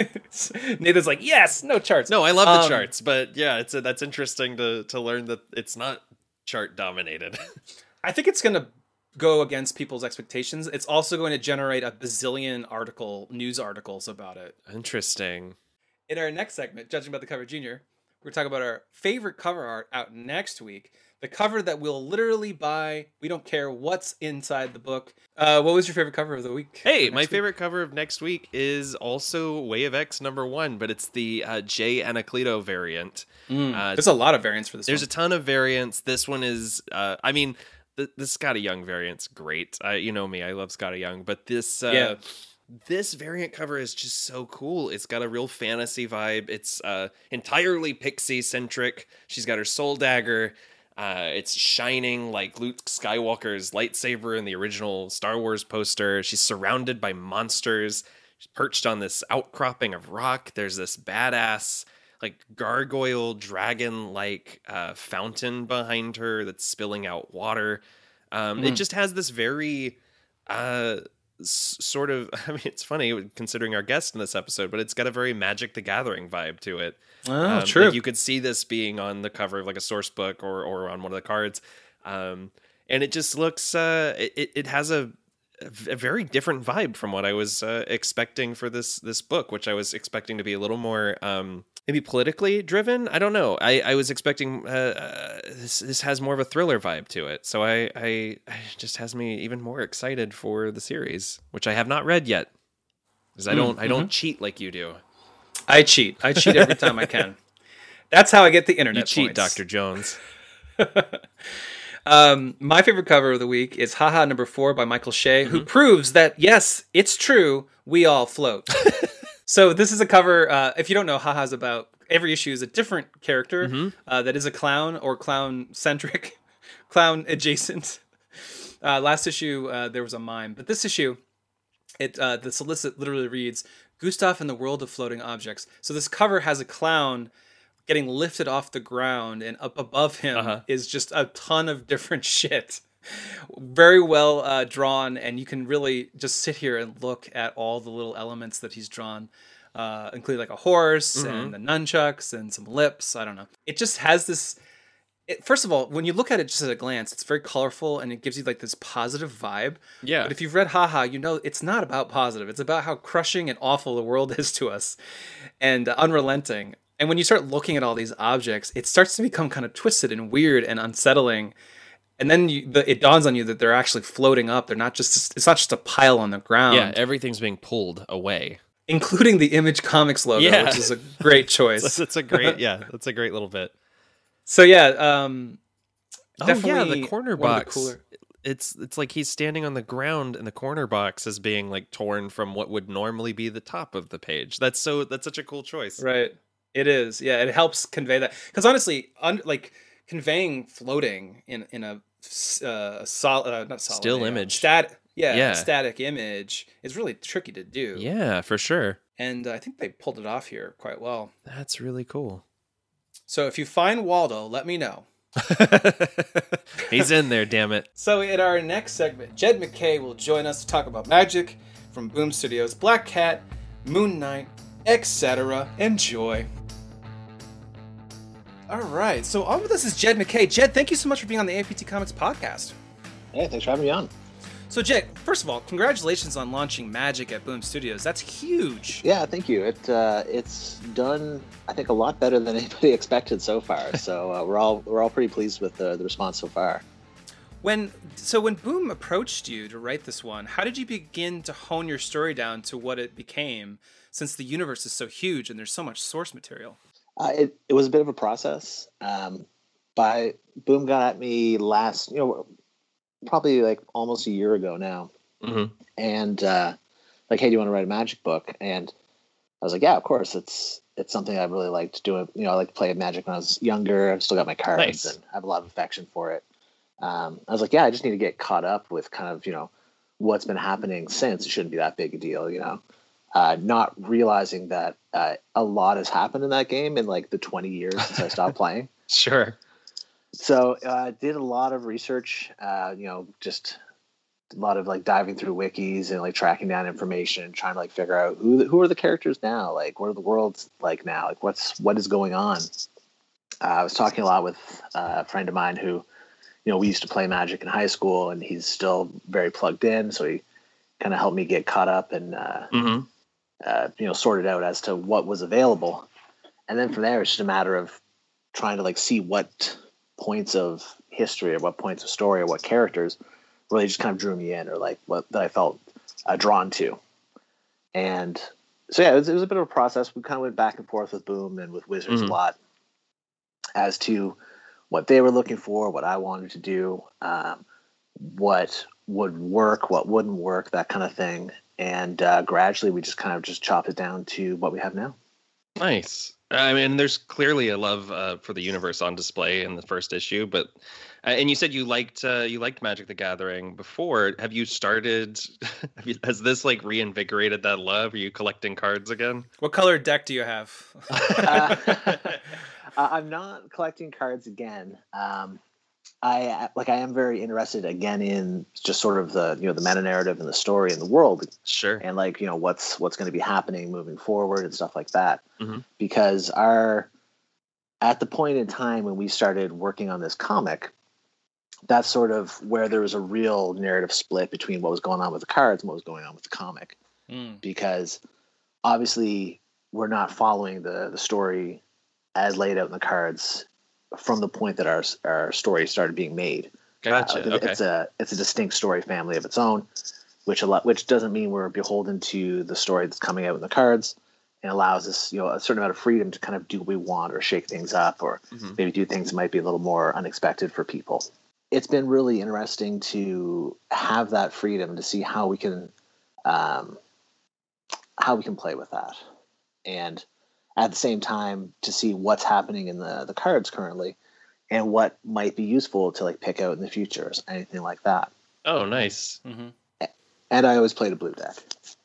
Nathan's like, yes, no charts. No, I love the um, charts, but yeah, it's a, that's interesting to to learn that it's not chart dominated. I think it's going to go against people's expectations. It's also going to generate a bazillion article news articles about it. Interesting. In our next segment, Judging by the Cover Junior, we're talking about our favorite cover art out next week. The cover that we'll literally buy. We don't care what's inside the book. Uh, what was your favorite cover of the week? Hey, my week? favorite cover of next week is also Way of X number one, but it's the uh, Jay Anacleto variant. Mm, uh, there's a lot of variants for this There's one. a ton of variants. This one is, uh, I mean, the, the Scotty Young variant's great. Uh, you know me, I love Scotty Young, but this... Uh, yeah. This variant cover is just so cool. It's got a real fantasy vibe. It's uh, entirely pixie-centric. She's got her soul dagger. Uh, it's shining like Luke Skywalker's lightsaber in the original Star Wars poster. She's surrounded by monsters. She's perched on this outcropping of rock. There's this badass, like, gargoyle dragon-like uh, fountain behind her that's spilling out water. Um, mm. It just has this very... Uh, sort of, I mean, it's funny considering our guest in this episode, but it's got a very Magic the Gathering vibe to it. Oh, um, true. Like you could see this being on the cover of like a source book or or on one of the cards, um, and it just looks. Uh, it it has a, a very different vibe from what I was uh, expecting for this this book, which I was expecting to be a little more. Um, Maybe politically driven. I don't know. I, I was expecting uh, uh, this. This has more of a thriller vibe to it, so I, I, I just has me even more excited for the series, which I have not read yet, because I don't. Mm-hmm. I don't cheat like you do. I cheat. I cheat every time I can. That's how I get the internet. You cheat, points. Doctor Jones. um, my favorite cover of the week is Haha number four by Michael Shea, mm-hmm. who proves that yes, it's true. We all float. So this is a cover, uh, if you don't know, Haha's about, every issue is a different character mm-hmm. uh, that is a clown or clown-centric, clown-adjacent. Uh, last issue, uh, there was a mime. But this issue, it uh, the solicit literally reads, Gustav in the world of floating objects. So this cover has a clown getting lifted off the ground, and up above him uh-huh. is just a ton of different shit. Very well uh, drawn, and you can really just sit here and look at all the little elements that he's drawn, uh, including like a horse mm-hmm. and the nunchucks and some lips. I don't know. It just has this. It, first of all, when you look at it just at a glance, it's very colorful and it gives you like this positive vibe. Yeah. But if you've read Haha, you know it's not about positive. It's about how crushing and awful the world is to us, and uh, unrelenting. And when you start looking at all these objects, it starts to become kind of twisted and weird and unsettling. And then you, the, it dawns on you that they're actually floating up. They're not just, it's not just a pile on the ground. Yeah, everything's being pulled away. Including the Image Comics logo, Yeah. which is a great choice. That's a great, yeah, that's a great little bit. So yeah, um, definitely oh yeah, the corner one of the box. cooler- It's it's like he's standing on the ground, and the corner box is being like torn from what would normally be the top of the page. That's so that's such a cool choice. Right. It is. Yeah, it helps convey that. Because honestly, un- like conveying floating in in a uh, solid, uh, not solid, Still a, image. stat, yeah, Yeah. a static image is really tricky to do. Yeah, for sure. And uh, I think they pulled it off here quite well. That's really cool. So if you find Waldo, let me know. He's in there, damn it. So in our next segment, Jed MacKay will join us to talk about Magic from Boom Studios, Black Cat, Moon Knight, et cetera. Enjoy. All right, so on with us is Jed MacKay. Jed, thank you so much for being on the A P T Comics podcast. Hey, thanks for having me on. So Jed, first of all, congratulations on launching Magic at Boom Studios. That's huge. Yeah, thank you. It uh, it's done, I think, a lot better than anybody expected so far. So uh, we're all we're all pretty pleased with the, the response so far. When so when Boom approached you to write this one, how did you begin to hone your story down to what it became? Since the universe is so huge and there's so much source material. Uh, it it was a bit of a process. Um, by Boom got at me last, you know, probably like almost a year ago now, Mm-hmm. and uh, like, hey, do you want to write a Magic book? And I was like, yeah, of course. It's it's something I really liked doing. You know, I liked to play Magic when I was younger. I've still got my cards Nice. and I have a lot of affection for it. Um, I was like, yeah, I just need to get caught up with kind of, you know, what's been happening since. It shouldn't be that big a deal, you know. Uh, not realizing that uh, a lot has happened in that game in like the twenty years since I stopped playing. Sure. So I uh, did a lot of research, uh, you know, just a lot of like diving through wikis and like tracking down information, trying to like figure out who the, who are the characters now, like what are the worlds like now, like what's what is going on. Uh, I was talking a lot with uh, a friend of mine who, you know, we used to play Magic in high school, and he's still very plugged in, so he kind of helped me get caught up and uh, Mm-hmm. uh, you know, sorted out as to what was available. And then from there, it's just a matter of trying to like see what points of history or what points of story or what characters really just kind of drew me in, or like what that I felt uh, drawn to. And so, yeah, it was, it was a bit of a process. We kind of went back and forth with Boom and with Wizards Mhm. a lot as to what they were looking for, what I wanted to do, um, what would work, what wouldn't work, that kind of thing. And uh, gradually we just kind of just chopped it down to what we have now. Nice. I mean, there's clearly a love uh, for the universe on display in the first issue, but uh, and you said you liked uh, you liked Magic the Gathering before. Have you started? Have you, has this like reinvigorated that love? Are you collecting cards again? What color deck do you have? Uh, I'm not collecting cards again. Um, I like I am very interested again in just sort of the, you know, the meta narrative and the story and the world, Sure. and like, you know, what's what's going to be happening moving forward and stuff like that. Mhm. Because our at the point in time when we started working on this comic, that's sort of where there was a real narrative split between what was going on with the cards and what was going on with the comic. Mm. Because obviously we're not following the the story as laid out in the cards from the point that our our story started being made. Gotcha. Uh, Okay. It's a it's a distinct story family of its own, which a lot which doesn't mean we're beholden to the story that's coming out in the cards, and allows us, you know, a certain amount of freedom to kind of do what we want or shake things up, or Mhm. maybe do things that might be a little more unexpected for people. It's been really interesting to have that freedom to see how we can um, how we can play with that, and at the same time to see what's happening in the the cards currently and what might be useful to like pick out in the future or anything like that. Oh, nice. Mhm. And I always played a blue deck.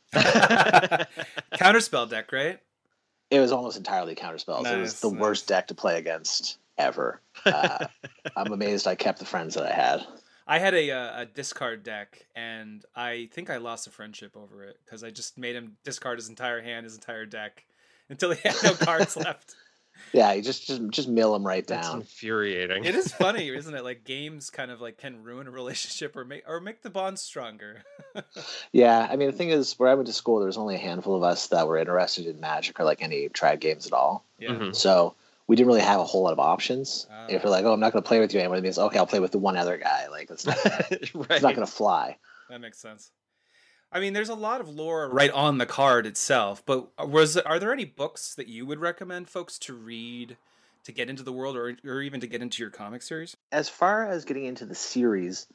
Counterspell deck, right? It was almost entirely counterspells. It was Nice, the nice. worst deck to play against ever. Uh, I'm amazed I kept the friends that I had. I had a uh, a discard deck, and I think I lost a friendship over it because I just made him discard his entire hand, his entire deck, until he had no cards left. Yeah, you just just just mill them right That's down. infuriating. It is funny, isn't it? Like games kind of like can ruin a relationship or make or make the bond stronger. Yeah, I mean, the thing is, where I went to school, there was only a handful of us that were interested in Magic or like any trad games at all. Yeah. Mhm. So we didn't really have a whole lot of options. Uh, if you're like, oh, I'm not going to play with you anymore, it means okay, I'll play with the one other guy. Like it's not, right. it's not going to fly. That makes sense. I mean, there's a lot of lore right on the card itself, but was are there any books that you would recommend folks to read to get into the world, or or even to get into your comic series? As far as getting into the series,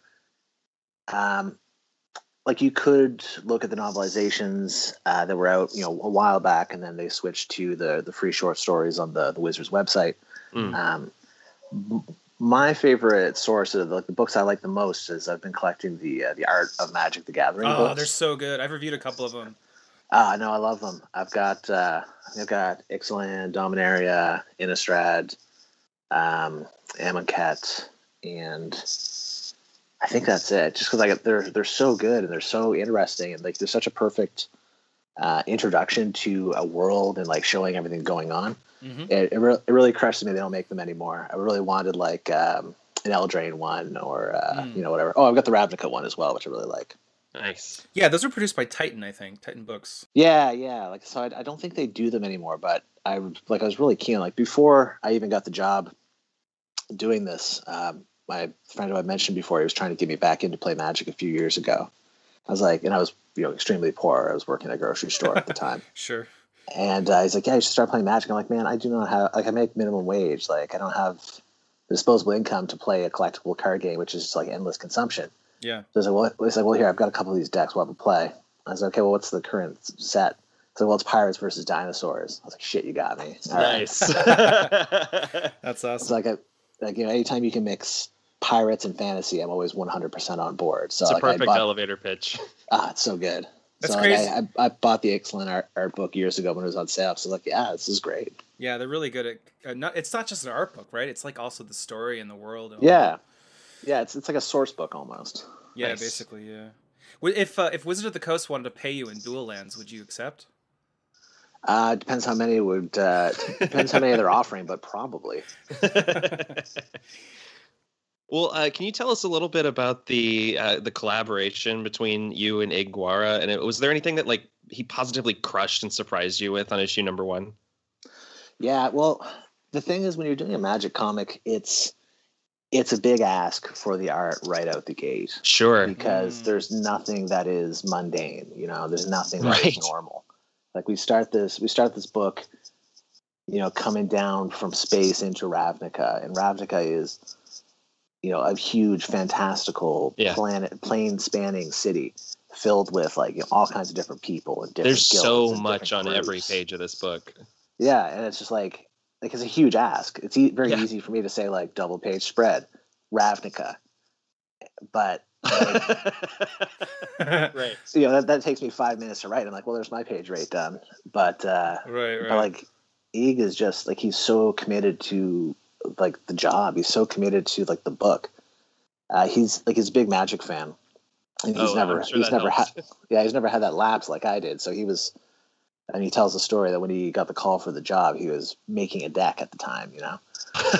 um, like you could look at the novelizations uh, that were out, you know, a while back, and then they switched to the the free short stories on the the Wizards website. Mm. Um, my favorite source of like the books I like the most is I've been collecting the uh, the Art of Magic the Gathering Oh, books. they're so good. I've reviewed a couple of them. Ah, no, I love them. I've got uh, I've got Ixalan, Dominaria, Innistrad, um, Amonkhet, and I think that's it. Just because like they're they're so good and they're so interesting, and like they're such a perfect uh, introduction to a world and like showing everything going on. Mm-hmm. It it, re- it really crushes me they don't make them anymore. I really wanted like um, an Eldraine one or uh, Mm. you know whatever. Oh, I've got the Ravnica one as well, which I really like. Nice. Yeah, those are produced by Titan, I think. Titan Books. Yeah, yeah. Like so, I, I don't think they do them anymore. But I like I was really keen. Like before I even got the job doing this, um, my friend who I mentioned before, he was trying to get me back into play Magic a few years ago. I was like, and I was you know extremely poor. I was working at a grocery store at the time. Sure. And uh, he's like, yeah, you should start playing Magic. I'm like, man, I do not have, like, I make minimum wage. Like, I don't have the disposable income to play a collectible card game, which is just like endless consumption. Yeah. So he's like, well, he's like, well, here, I've got a couple of these decks. We'll have a play. I was like, okay, well, what's the current set? He's like, well, it's Pirates versus Dinosaurs. I was like, shit, you got me. All right. Nice. That's awesome. It's like, a, like, you know, anytime you can mix Pirates and fantasy, I'm always one hundred percent on board. So It's a like, I perfect bought, elevator pitch. ah, it's so good. That's so like, crazy. I, I, I bought the Ixalan art, art book years ago when it was on sale. So like, yeah, this is great. Yeah, they're really good at. Uh, not, it's not just an art book, right? It's like also the story and the world. And Yeah, yeah, it's it's like a source book almost. Yeah, Nice. basically, yeah. Would- If uh, if Wizard of the Coast wanted to pay you in dual lands, would you accept? Uh, depends how many would uh, depends how many they're offering, but probably. Well, uh, can you tell us a little bit about the uh, the collaboration between you and Iguara? And it, was there anything that like he positively crushed and surprised you with on issue number one? Yeah, well, the thing is, when you're doing a Magic comic, it's it's a big ask for the art right out the gate Sure. because Mm. there's nothing that is mundane. You know, there's nothing that Right. is normal. Like we start this, we start this book, you know, coming down from space into Ravnica, and Ravnica is, you know, a huge, fantastical Yeah. planet, plane-spanning city filled with like you know, all kinds of different people and different. There's guilds so and much on different every groups. page of this book. Yeah, and it's just like like it's a huge ask. It's e- very Yeah. easy for me to say like double page spread, Ravnica, but Right. you know that, that takes me five minutes to write. I'm like, well, there's my page right done. But uh, Right, right. but like Ig is just like he's so committed to like the job. He's so committed to like the book. Uh, he's like he's a big Magic fan, and he's Oh, never I'm sure he's that never had helps. yeah he's never had that lapse like I did. So he was, and he tells the story that when he got the call for the job, he was making a deck at the time. You know,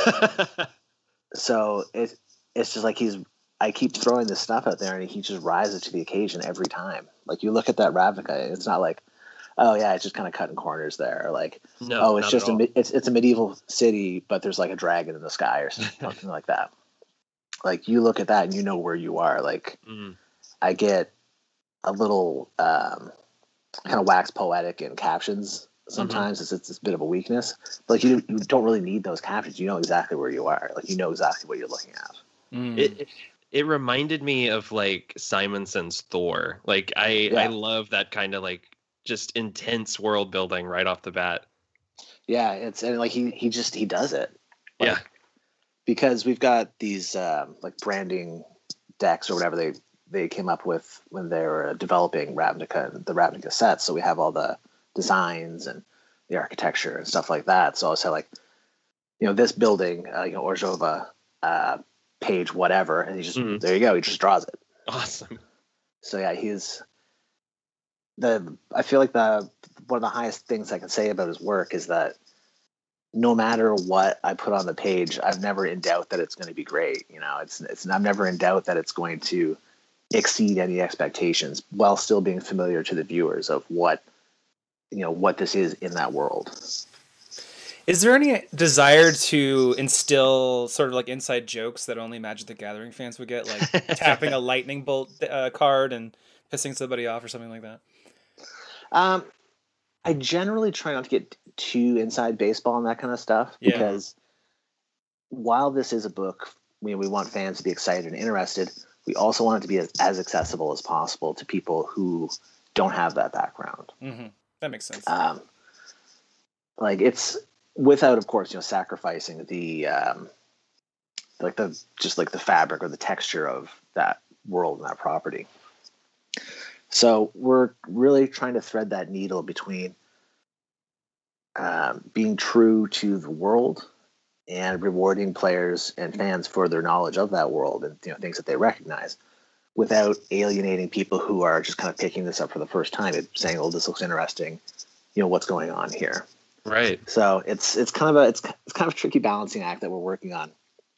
so it it's just like he's. I keep throwing this stuff out there, and he just rises to the occasion every time. Like you look at that Ravnica, it's not like, oh yeah, it's just kind of cutting corners there. Or like, No, oh, it's not just at a all. me- it's it's a medieval city, but there's like a dragon in the sky or something like that. Like you look at that and you know where you are. Like Mm. I get a little um, kind of wax poetic in captions sometimes. It's it's a bit of a weakness. But like you, you don't really need those captions. You know exactly where you are. Like you know exactly what you're looking at. Mm. It it reminded me of like Simonson's Thor. Like I Yeah. I love that kind of like just intense world building right off the bat. Yeah, it's and like he he just he does it. Like, Yeah. because we've got these um, like branding decks or whatever they they came up with when they were developing Ravnica and the Ravnica sets. So we have all the designs and the architecture and stuff like that. So I was like, you know, this building, uh, you know, Orzhova, uh, page whatever, and he just Mhm. there you go, he just draws it. Awesome. So yeah, he's the. I feel like the one of the highest things I can say about his work is that no matter what I put on the page, I'm never in doubt that it's going to be great. You know, it's it's I'm never in doubt that it's going to exceed any expectations while still being familiar to the viewers of what you know what this is in that world. Is there any desire to instill sort of like inside jokes that only Magic the Gathering fans would get, like tapping a lightning bolt uh, card and pissing somebody off or something like that? Um, I generally try not to get too inside baseball and that kind of stuff Yeah. because while this is a book, we we want fans to be excited and interested. We also want it to be as, as accessible as possible to people who don't have that background. Mm-hmm. That makes sense. Um, like it's without, of course, you know, sacrificing the um, like the just like the fabric or the texture of that world and that property. So we're really trying to thread that needle between um, being true to the world and rewarding players and fans for their knowledge of that world and, you know, things that they recognize, without alienating people who are just kind of picking this up for the first time and saying, "Oh, this looks interesting. You know, what's going on here?" Right. So it's it's kind of a it's it's kind of a tricky balancing act that we're working on.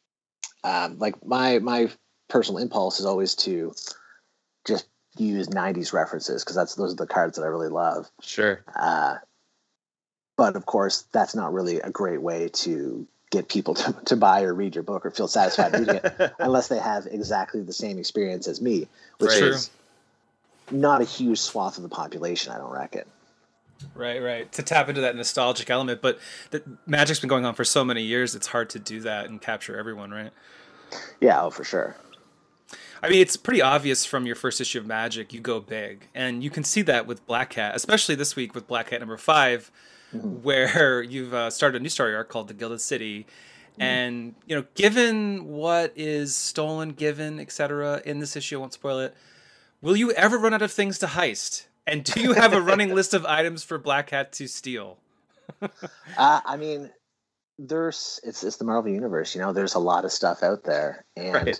Um, like my my personal impulse is always to just use nineties references because that's those are the cards that I really love. Sure. Uh, but of course, that's not really a great way to get people to, to buy or read your book or feel satisfied reading it unless they have exactly the same experience as me, which Right. is not a huge swath of the population, I don't reckon. Right, right. To tap into that nostalgic element, but the Magic's been going on for so many years, it's hard to do that and capture everyone, right? Yeah, oh, for sure. I mean, it's pretty obvious from your first issue of Magic, you go big. And you can see that with Black Cat, especially this week with Black Cat number five, mm-hmm. where you've uh, started a new story arc called The Gilded City. Mm-hmm. And, you know, given what is stolen, given, et cetera, in this issue, I won't spoil it, will you ever run out of things to heist? And do you have a running list of items for Black Cat to steal? uh, I mean, there's it's it's the Marvel Universe, you know, there's a lot of stuff out there. And right.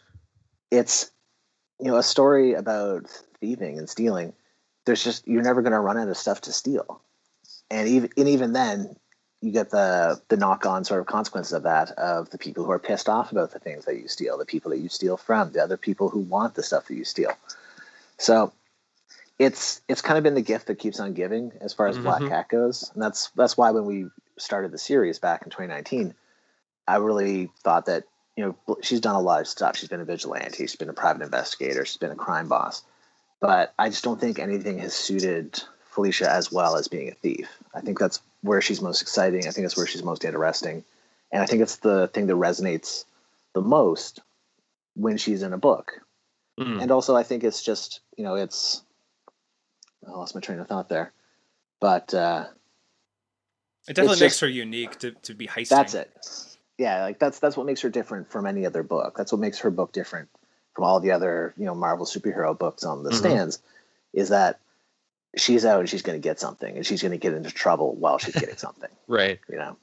It's, you know, a story about thieving and stealing. There's just, you're never going to run out of stuff to steal. And even, and even then, you get the the knock-on sort of consequences of that, of the people who are pissed off about the things that you steal, the people that you steal from, the other people who want the stuff that you steal. So it's it's kind of been the gift that keeps on giving as far as mm-hmm. Black Cat goes. And that's that's why when we started the series back in twenty nineteen, I really thought that, you know, she's done a lot of stuff. She's been a vigilante. She's been a private investigator. She's been a crime boss. But I just don't think anything has suited Felicia as well as being a thief. I think that's where she's most exciting. I think that's where she's most interesting. And I think it's the thing that resonates the most when she's in a book. Mm. And also I think it's just, you know, it's... I lost my train of thought there. But... Uh, it definitely makes just, her unique to, to be heisting. That's it. Yeah, like that's that's what makes her different from any other book. That's what makes her book different from all the other, you know, Marvel superhero books on the mm-hmm. stands, is that she's out and she's going to get something, and she's going to get into trouble while she's getting something. Right. You know.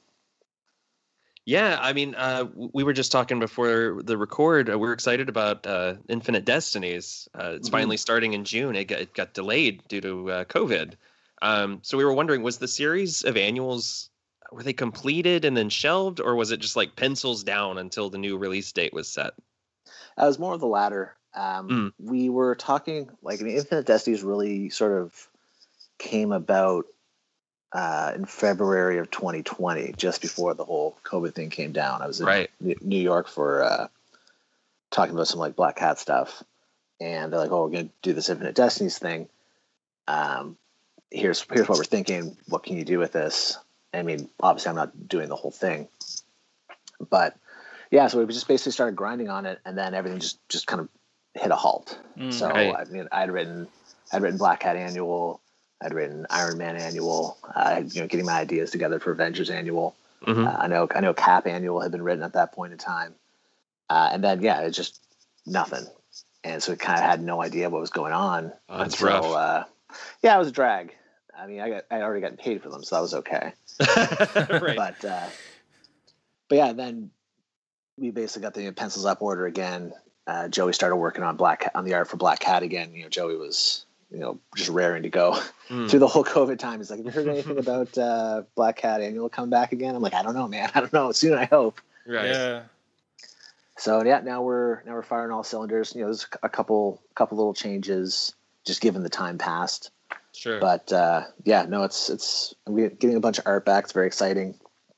Yeah, I mean, uh, we were just talking before the record. Uh, we're excited about uh, Infinite Destinies. Uh, it's mm-hmm. finally starting in June. It got, it got delayed due to uh, COVID. Um, so we were wondering, was the series of annuals, were they completed and then shelved, or was it just like pencils down until the new release date was set? Uh, it was more of the latter. Um, mm. We were talking, like, I mean, Infinite Destinies really sort of came about uh, in February of twenty twenty, just before the whole COVID thing came down. I was in right. New York for uh, talking about some like Black Cat stuff, and they're like, "Oh, we're going to do this Infinite Destinies thing. Um, here's here's what we're thinking. What can you do with this?" I mean, obviously, I'm not doing the whole thing, but yeah. So we just basically started grinding on it, and then everything just just kind of hit a halt. Mm, so right. I mean, I'd written I'd written Black Cat Annual. I'd written Iron Man Annual, uh, you know, getting my ideas together for Avengers Annual. Mm-hmm. Uh, I know, I know Cap Annual had been written at that point in time, uh, and then yeah, it's just nothing, and so we kind of had no idea what was going on. Oh, that's until, rough. Uh, yeah, it was a drag. I mean, I got, I already got paid for them, so that was okay. Right. But, uh, but yeah, then we basically got the pencils up order again. Uh, Joey started working on Black on the art for Black Cat again. You know, Joey was, you know, just raring to go mm. through the whole COVID time. He's like, "Have you heard anything about uh, Black Cat Annual coming back again?" I'm like, "I don't know, man. I don't know. Soon, I hope." Right. Yeah. So yeah, now we're now we're firing all cylinders. You know, there's a couple couple little changes just given the time passed. Sure. But uh, yeah, no, it's it's I'm getting a bunch of art back. It's very exciting.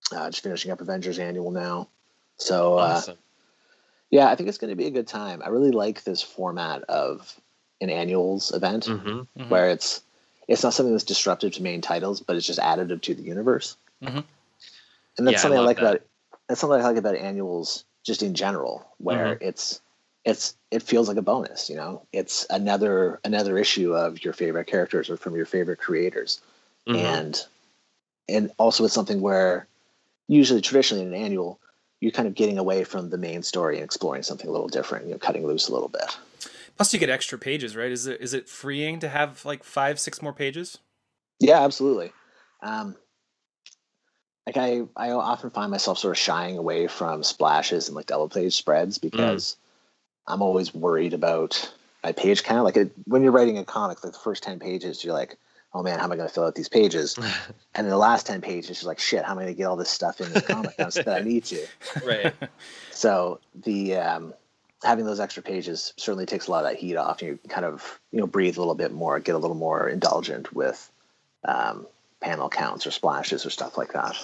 Uh, just finishing up Avengers Annual now. So, uh, Awesome. yeah, I think it's going to be a good time. I really like this format of an annuals event Mm-hmm. Mm-hmm. where it's it's not something that's disruptive to main titles, but it's just additive to the universe. Mm-hmm. And that's Yeah, I something I, love like that. about that's something I like about annuals just in general, where Mm-hmm. it's it's it feels like a bonus. You know, it's another another issue of your favorite characters or from your favorite creators, Mm-hmm. and and also it's something where usually traditionally in an annual you're kind of getting away from the main story and exploring something a little different, you know, cutting loose a little bit. Plus, you get extra pages, right? Is it is it freeing to have like five, six more pages? Yeah, absolutely. Um, like I, I often find myself sort of shying away from splashes and like double page spreads because I'm always worried about my page count. Like it, when you're writing a comic, like the first ten pages, you're like, oh man, how am I going to fill out these pages? And then the last ten pages, you're like, shit, how am I going to get all this stuff in the comic that I need to? Right. So the um, having those extra pages certainly takes a lot of that heat off. And you kind of, you know, breathe a little bit more, get a little more indulgent with um, panel counts or splashes or stuff like that.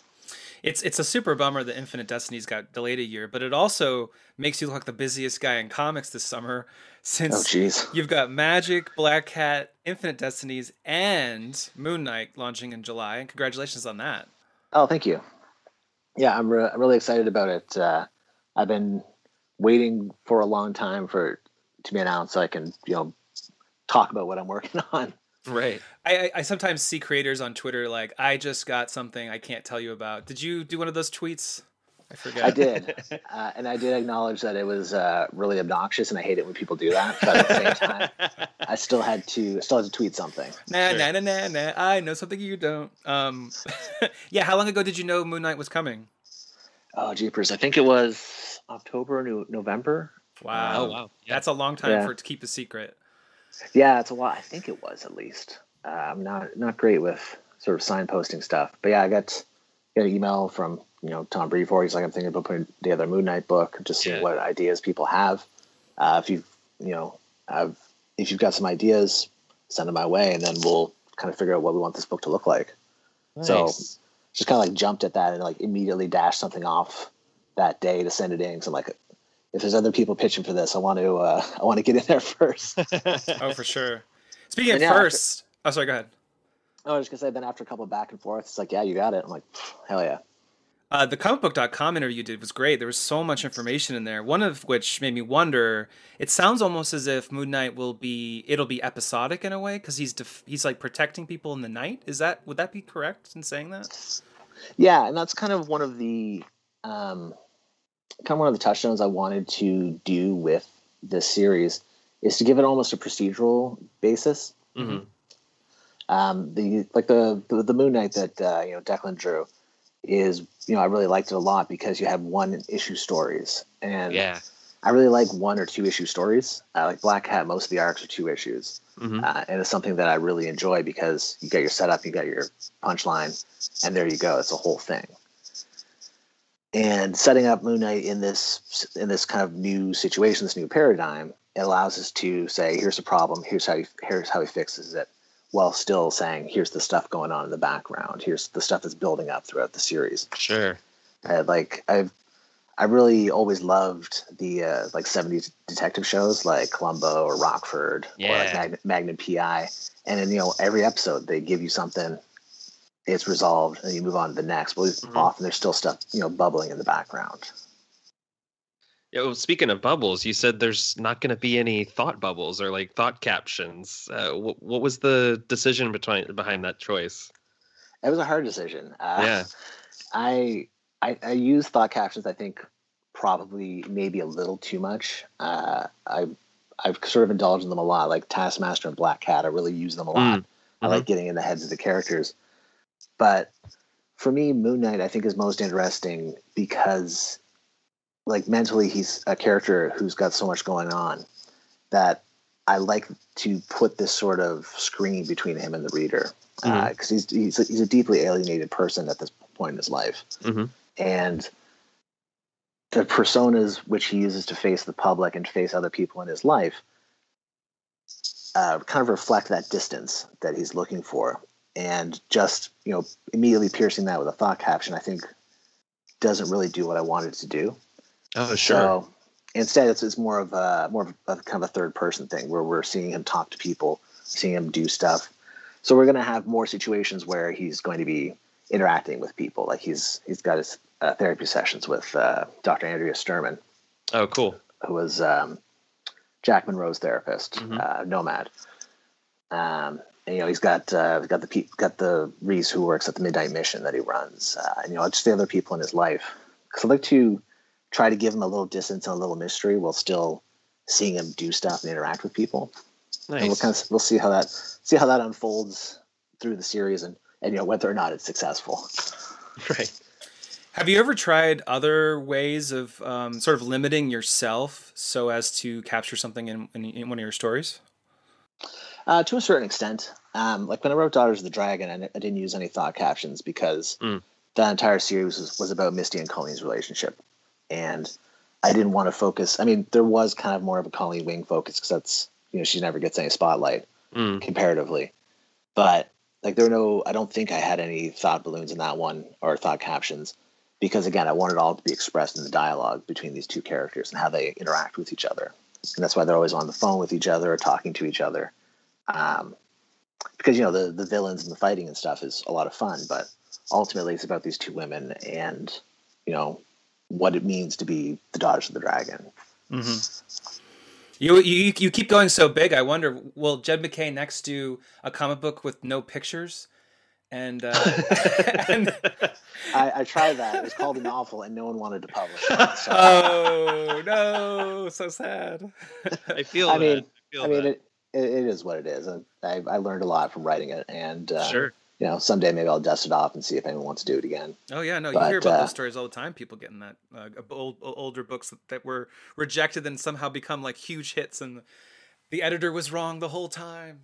It's it's a super bummer that Infinite Destinies got delayed a year, but it also makes you look like the busiest guy in comics this summer, since Oh, jeez. you've got Magic, Black Cat, Infinite Destinies, and Moon Knight launching in July. And congratulations on that. Oh, thank you. Yeah, I'm, re- I'm really excited about it. Uh, I've been waiting for a long time for it to be announced so I can, you know, talk about what I'm working on. Right. I, I, I sometimes see creators on Twitter like, I just got something I can't tell you about. Did you do one of those tweets? I forget. I did, uh, and I did acknowledge that it was uh, really obnoxious, and I hate it when people do that. But at the same time, I still had to still had to tweet something. Nah, Sure. nah, nah, nah, nah. I know something you don't. Um, yeah, how long ago did you know Moon Knight was coming? Oh, jeepers! I think it was October, or no- November. Wow. Oh, wow. Yeah. That's a long time Yeah. for it to keep a secret. Yeah, it's a while. I think it was at least. Uh, I'm not not great with sort of signposting stuff, but yeah, I got got an email from you know Tom Brevoort. He's like, I'm thinking about putting together a Moon Knight book, just seeing Yeah. what ideas people have. Uh, if you you know have, if you've got some ideas, send them my way, and then we'll kind of figure out what we want this book to look like. So Nice. just kind of like jumped at that and like immediately dashed something off that day to send it in. So I'm like, if there's other people pitching for this, I want to uh, I want to get in there first. Oh, for sure. Speaking of And yeah, first, oh, sorry, go ahead. I was just gonna say, then after a couple of back and forth, it's like, yeah, you got it. I'm like, hell yeah. Uh, the comic book dot com interview you did was great. There was so much information in there. One of which made me wonder. It sounds almost as if Moon Knight will be it'll be episodic in a way because he's def- he's like protecting people in the night. Is that would that be correct in saying that? Yeah, and that's kind of one of the um, kind of one of the touchstones I wanted to do with this series is to give it almost a procedural basis. Mm-hmm. Um, the like the, the the Moon Knight that uh, you know Declan drew is you know I really liked it a lot because you have one issue stories, and Yeah. I really like one or two issue stories. Uh, like Black Cat, most of the arcs are two issues, Mm-hmm. uh, and it's something that I really enjoy because you got your setup, you got your punchline, and there you go. It's a whole thing. And setting up Moon Knight in this in this kind of new situation, this new paradigm, it allows us to say, "Here's the problem. Here's how he, here's how he fixes it," while still saying, "Here's the stuff going on in the background. Here's the stuff that's building up throughout the series." Sure. Uh, like I've I really always loved the uh, like seventies detective shows like Columbo or Rockford or like Yeah. Mag- Magnum P I, and then you know every episode they give you something. It's resolved, and you move on to the next. But Mhm. often there's still stuff, you know, bubbling in the background. Yeah, well, speaking of bubbles, you said there's not going to be any thought bubbles or like thought captions. Uh, what, what was the decision between behind that choice? It was a hard decision. Uh, Yeah. I, I I use thought captions. I think probably maybe a little too much. Uh, I I've sort of indulged in them a lot, like Taskmaster and Black Cat. I really use them a lot. Mm. I like getting in the heads of the characters. But for me, Moon Knight I think is most interesting because, like, mentally he's a character who's got so much going on that I like to put this sort of screen between him and the reader because Mhm. uh, he's he's a, he's a deeply alienated person at this point in his life, Mm-hmm. and the personas which he uses to face the public and face other people in his life uh, kind of reflect that distance that he's looking for. and just, you know, immediately piercing that with a thought caption, I think doesn't really do what I wanted to do. Oh, sure. So instead, it's, it's more of a more of a kind of a third person thing where we're seeing him talk to people, seeing him do stuff. So we're going to have more situations where he's going to be interacting with people. Like he's he's got his uh, therapy sessions with uh, Doctor Andrea Sturman. Oh, cool. Who was um, Jack Monroe's therapist, mm-hmm. uh, Nomad. Um, and, you know, he's got uh, got the pe- got the Reese who works at the Midnight Mission that he runs, uh, and you know, just the other people in his life. Because I like to try to give him a little distance and a little mystery while still seeing him do stuff and interact with people. Nice. And we'll kind of we'll see how that see how that unfolds through the series, and, and you know whether or not it's successful. Right. Have you ever tried other ways of um, sort of limiting yourself so as to capture something in, in, in one of your stories? Uh, to a certain extent. Um, like when I wrote Daughters of the Dragon, I, I didn't use any thought captions because mm. that entire series was, was about Misty and Colleen's relationship. And I didn't want to focus. I mean, there was kind of more of a Colleen Wing focus because that's, you know, she never gets any spotlight mm. comparatively. But like there were no, I don't think I had any thought balloons in that one or thought captions. Because, again, I want it all to be expressed in the dialogue between these two characters and how they interact with each other. And that's why they're always on the phone with each other or talking to each other. Um, because, you know, the, the villains and the fighting and stuff is a lot of fun. But ultimately, it's about these two women and, you know, what it means to be the Daughters of the Dragon. Mm-hmm. You, you, you keep going so big. I wonder, will Jed MacKay next do a comic book with no pictures? And, uh, and I, I tried that. It was called a novel, and no one wanted to publish it. So. Oh no, so sad. I feel. I mean, that. I, feel I mean, that. it, it it is what it is. I I learned a lot from writing it, and uh, sure. You know, someday maybe I'll dust it off and see if anyone wants to do it again. Oh yeah, no, but, you hear about uh, those stories all the time. People getting that uh, old older books that, that were rejected and somehow become like huge hits, and the editor was wrong the whole time.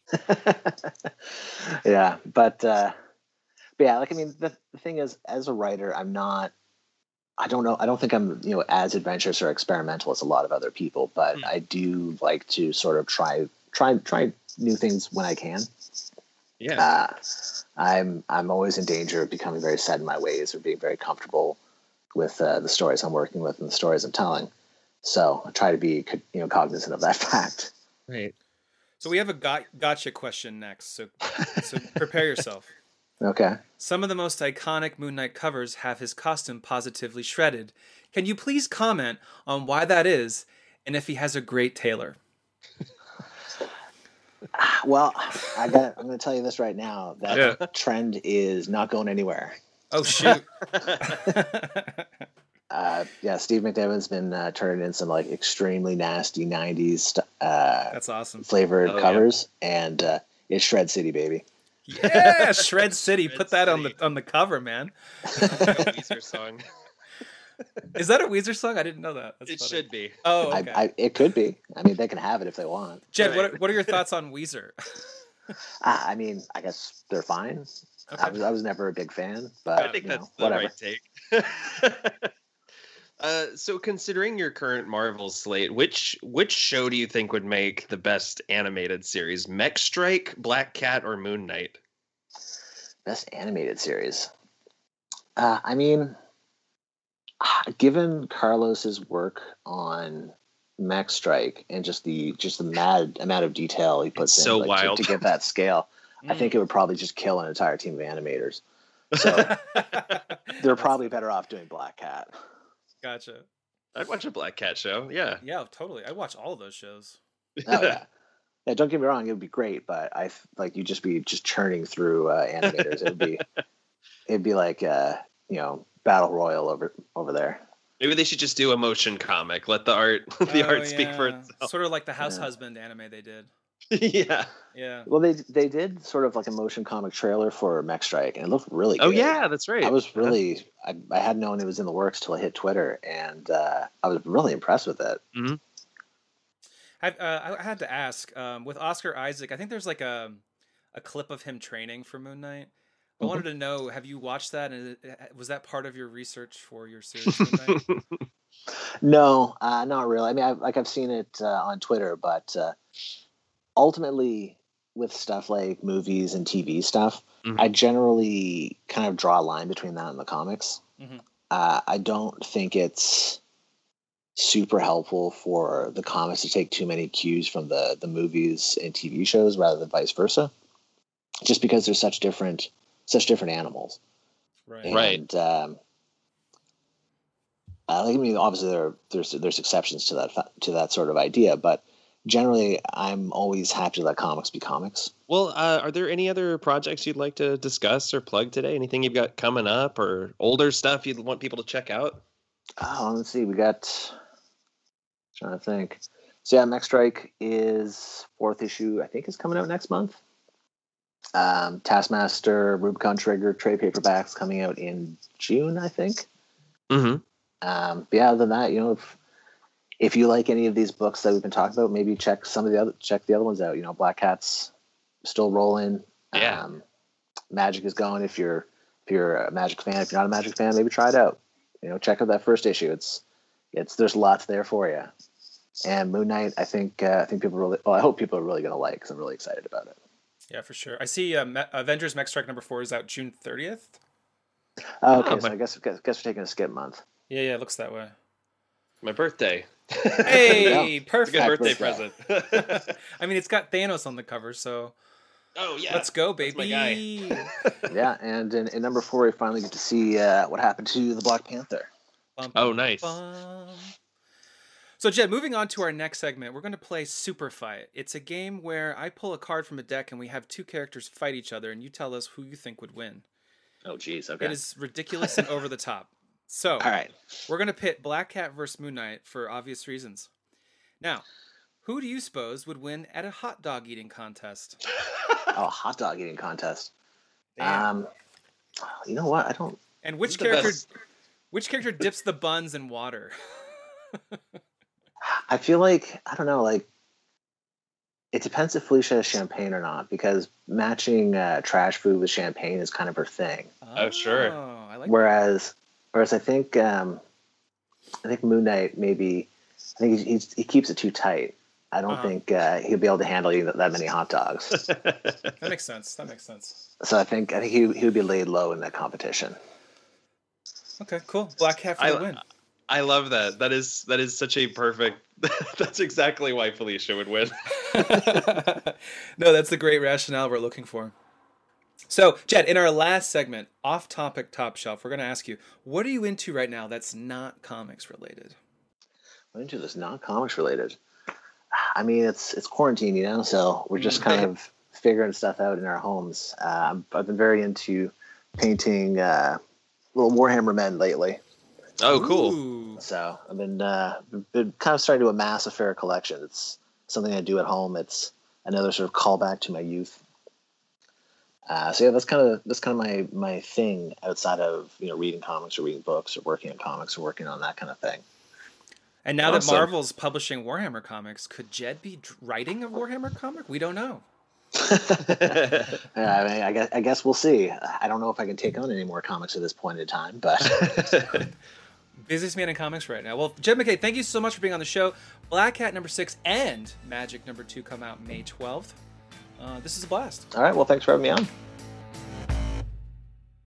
Yeah, but. Uh, But yeah, like I mean, the, the thing is, as a writer, I'm not. I don't know. I don't think I'm, you know, as adventurous or experimental as a lot of other people. But Mm. I do like to sort of try, try, try new things when I can. Yeah. Uh, I'm I'm always in danger of becoming very set in my ways or being very comfortable with uh, the stories I'm working with and the stories I'm telling. So I try to be, you know, cognizant of that fact. Right. So we have a got, gotcha question next. So so prepare yourself. Okay. Some of the most iconic Moon Knight covers have his costume positively shredded. Can you please comment on why that is, and if he has a great tailor? Well, I got. I'm going to tell you this right now. That Yeah. trend is not going anywhere. Oh shoot! uh, yeah, Steve McNiven's been uh, turning in some like extremely nasty nineties uh, That's awesome. flavored Oh, covers, and uh, it's Shred City, baby. Yeah, Shred City. Shred Put that on City. the on the cover, man. Weezer song. Is that a Weezer song? I didn't know that. That's It funny. should be. Oh, okay. I, I, it could be. I mean, they can have it if they want. Jed, Right. what are, what are your thoughts on Weezer? Uh, I mean, I guess they're fine. Okay. I was I was never a big fan, but I think you that's know, the whatever. right take. uh, so, considering your current Marvel slate, which which show do you think would make the best animated series? Mech Strike, Black Cat, or Moon Knight? Best animated series. Uh, I mean, given Carlos's work on Mech Strike and just the just the mad amount of detail he puts It's in so like, to, wild. to get that scale, I Mm. think it would probably just kill an entire team of animators. So they're probably better off doing Black Cat. Gotcha. I'd watch a Black Cat show. Yeah. Yeah, totally. I watch all of those shows. Oh yeah. Yeah, don't get me wrong, it would be great, but I like you'd just be just churning through uh, animators. It would be it'd be like uh, you know, Battle Royal over over there. Maybe they should just do a motion comic. Let the art the Oh, art speak for yeah. itself. Sort of like the House Yeah. Husband anime they did. Yeah. Yeah. Well, they they did sort of like a motion comic trailer for Mech Strike, and it looked really good. Oh yeah, that's right. I was really I, I hadn't known it was in the works till I hit Twitter, and uh, I was really impressed with it. Mhm. I, uh, I had to ask um, with Oscar Isaac. I think there's like a a clip of him training for Moon Knight. I Mhm. wanted to know: have you watched that? And was that part of your research for your series? Moon Knight? No, uh, not really. I mean, I've, like I've seen it uh, on Twitter, but uh, ultimately, with stuff like movies and T V stuff, Mhm. I generally kind of draw a line between that and the comics. Mhm. Uh, I don't think it's super helpful for the comics to take too many cues from the the movies and T V shows rather than vice versa, just because they're such different such different animals. Right. And, Right. Um, uh, like, I mean, obviously there there's there's exceptions to that fa- to that sort of idea, but generally, I'm always happy to let comics be comics. Well, uh, are there any other projects you'd like to discuss or plug today? Anything you've got coming up or older stuff you'd want people to check out? Oh, let's see. We got. Trying to think. So yeah, Mech Strike is fourth issue. I think is coming out next month. Um, Taskmaster, Rubicon Trigger trade paperbacks coming out in June, I think. Mm-hmm. Um, but yeah, other than that, you know, if if you like any of these books that we've been talking about, maybe check some of the other check the other ones out. You know, Black Cat's still rolling. Yeah. Um, Magic is going. If you're if you're a Magic fan, if you're not a Magic fan, maybe try it out. You know, check out that first issue. It's it's there's lots there for you. And Moon Knight, I think uh, I think people really well. I hope people are really going to like because I'm really excited about it. Yeah, for sure. I see uh, Me- Avengers Mech Strike number four is out June thirtieth. Oh, okay, Oh, so my- I guess guess, guess we're taking a skip month. Yeah, yeah, it looks that way. My birthday. Hey, It's a perfect. good birthday birthday. present. I mean, it's got Thanos on the cover, so Oh, yeah. let's go, That's my baby. Yeah, and in, in number four, we finally get to see uh, what happened to the Black Panther. Bum, Oh, bum, nice. bum. So, Jed, moving on to our next segment, we're going to play Super Fight. It's a game where I pull a card from a deck and we have two characters fight each other, and you tell us who you think would win. Oh, geez. Okay. It is ridiculous and over the top. So, All right. we're going to pit Black Cat versus Moon Knight for obvious reasons. Now, who do you suppose would win at a hot dog eating contest? Oh, hot dog eating contest. Damn. Um, you know what? I don't. And which The character best. which character dips the buns in water? I feel like I don't know. Like, it depends if Felicia has champagne or not, because matching uh, trash food with champagne is kind of her thing. Oh, sure. Oh, I like Whereas, whereas I think, um, I think Moon Knight maybe, I think he, he's, he keeps it too tight. I don't Uh-huh. think uh, he'll be able to handle that, that many hot dogs. that makes sense. That makes sense. So I think I think he he would be laid low in that competition. Okay, cool. Black Cat for I- the win. I love that. That is that is such a perfect. That's exactly why Felicia would win. No, that's the great rationale we're looking for. So, Jed, in our last segment, off topic, top shelf, we're going to ask you, what are you into right now that's not comics related? I'm into this non-comics related. I mean, it's it's quarantine, you know, so we're just kind of figuring stuff out in our homes. Uh, I've been very into painting uh, little Warhammer men lately. Oh, cool. Ooh. So I've been, uh, been kind of starting to amass a fair collection. It's something I do at home. It's another sort of callback to my youth. Uh, so yeah, that's kind of that's kind of my my thing outside of you know reading comics or reading books or working on comics or working on that kind of thing. And now Awesome. that Marvel's publishing Warhammer comics, could Jed be d- writing a Warhammer comic? We don't know. Yeah, I mean, I guess I guess we'll see. I don't know if I can take on any more comics at this point in time, but Busiest man in comics right now. Well, Jed MacKay, thank you so much for being on the show. Black Cat number six and Magic number two come out May twelfth. Uh, this is a blast. all right. Well, thanks for having me on.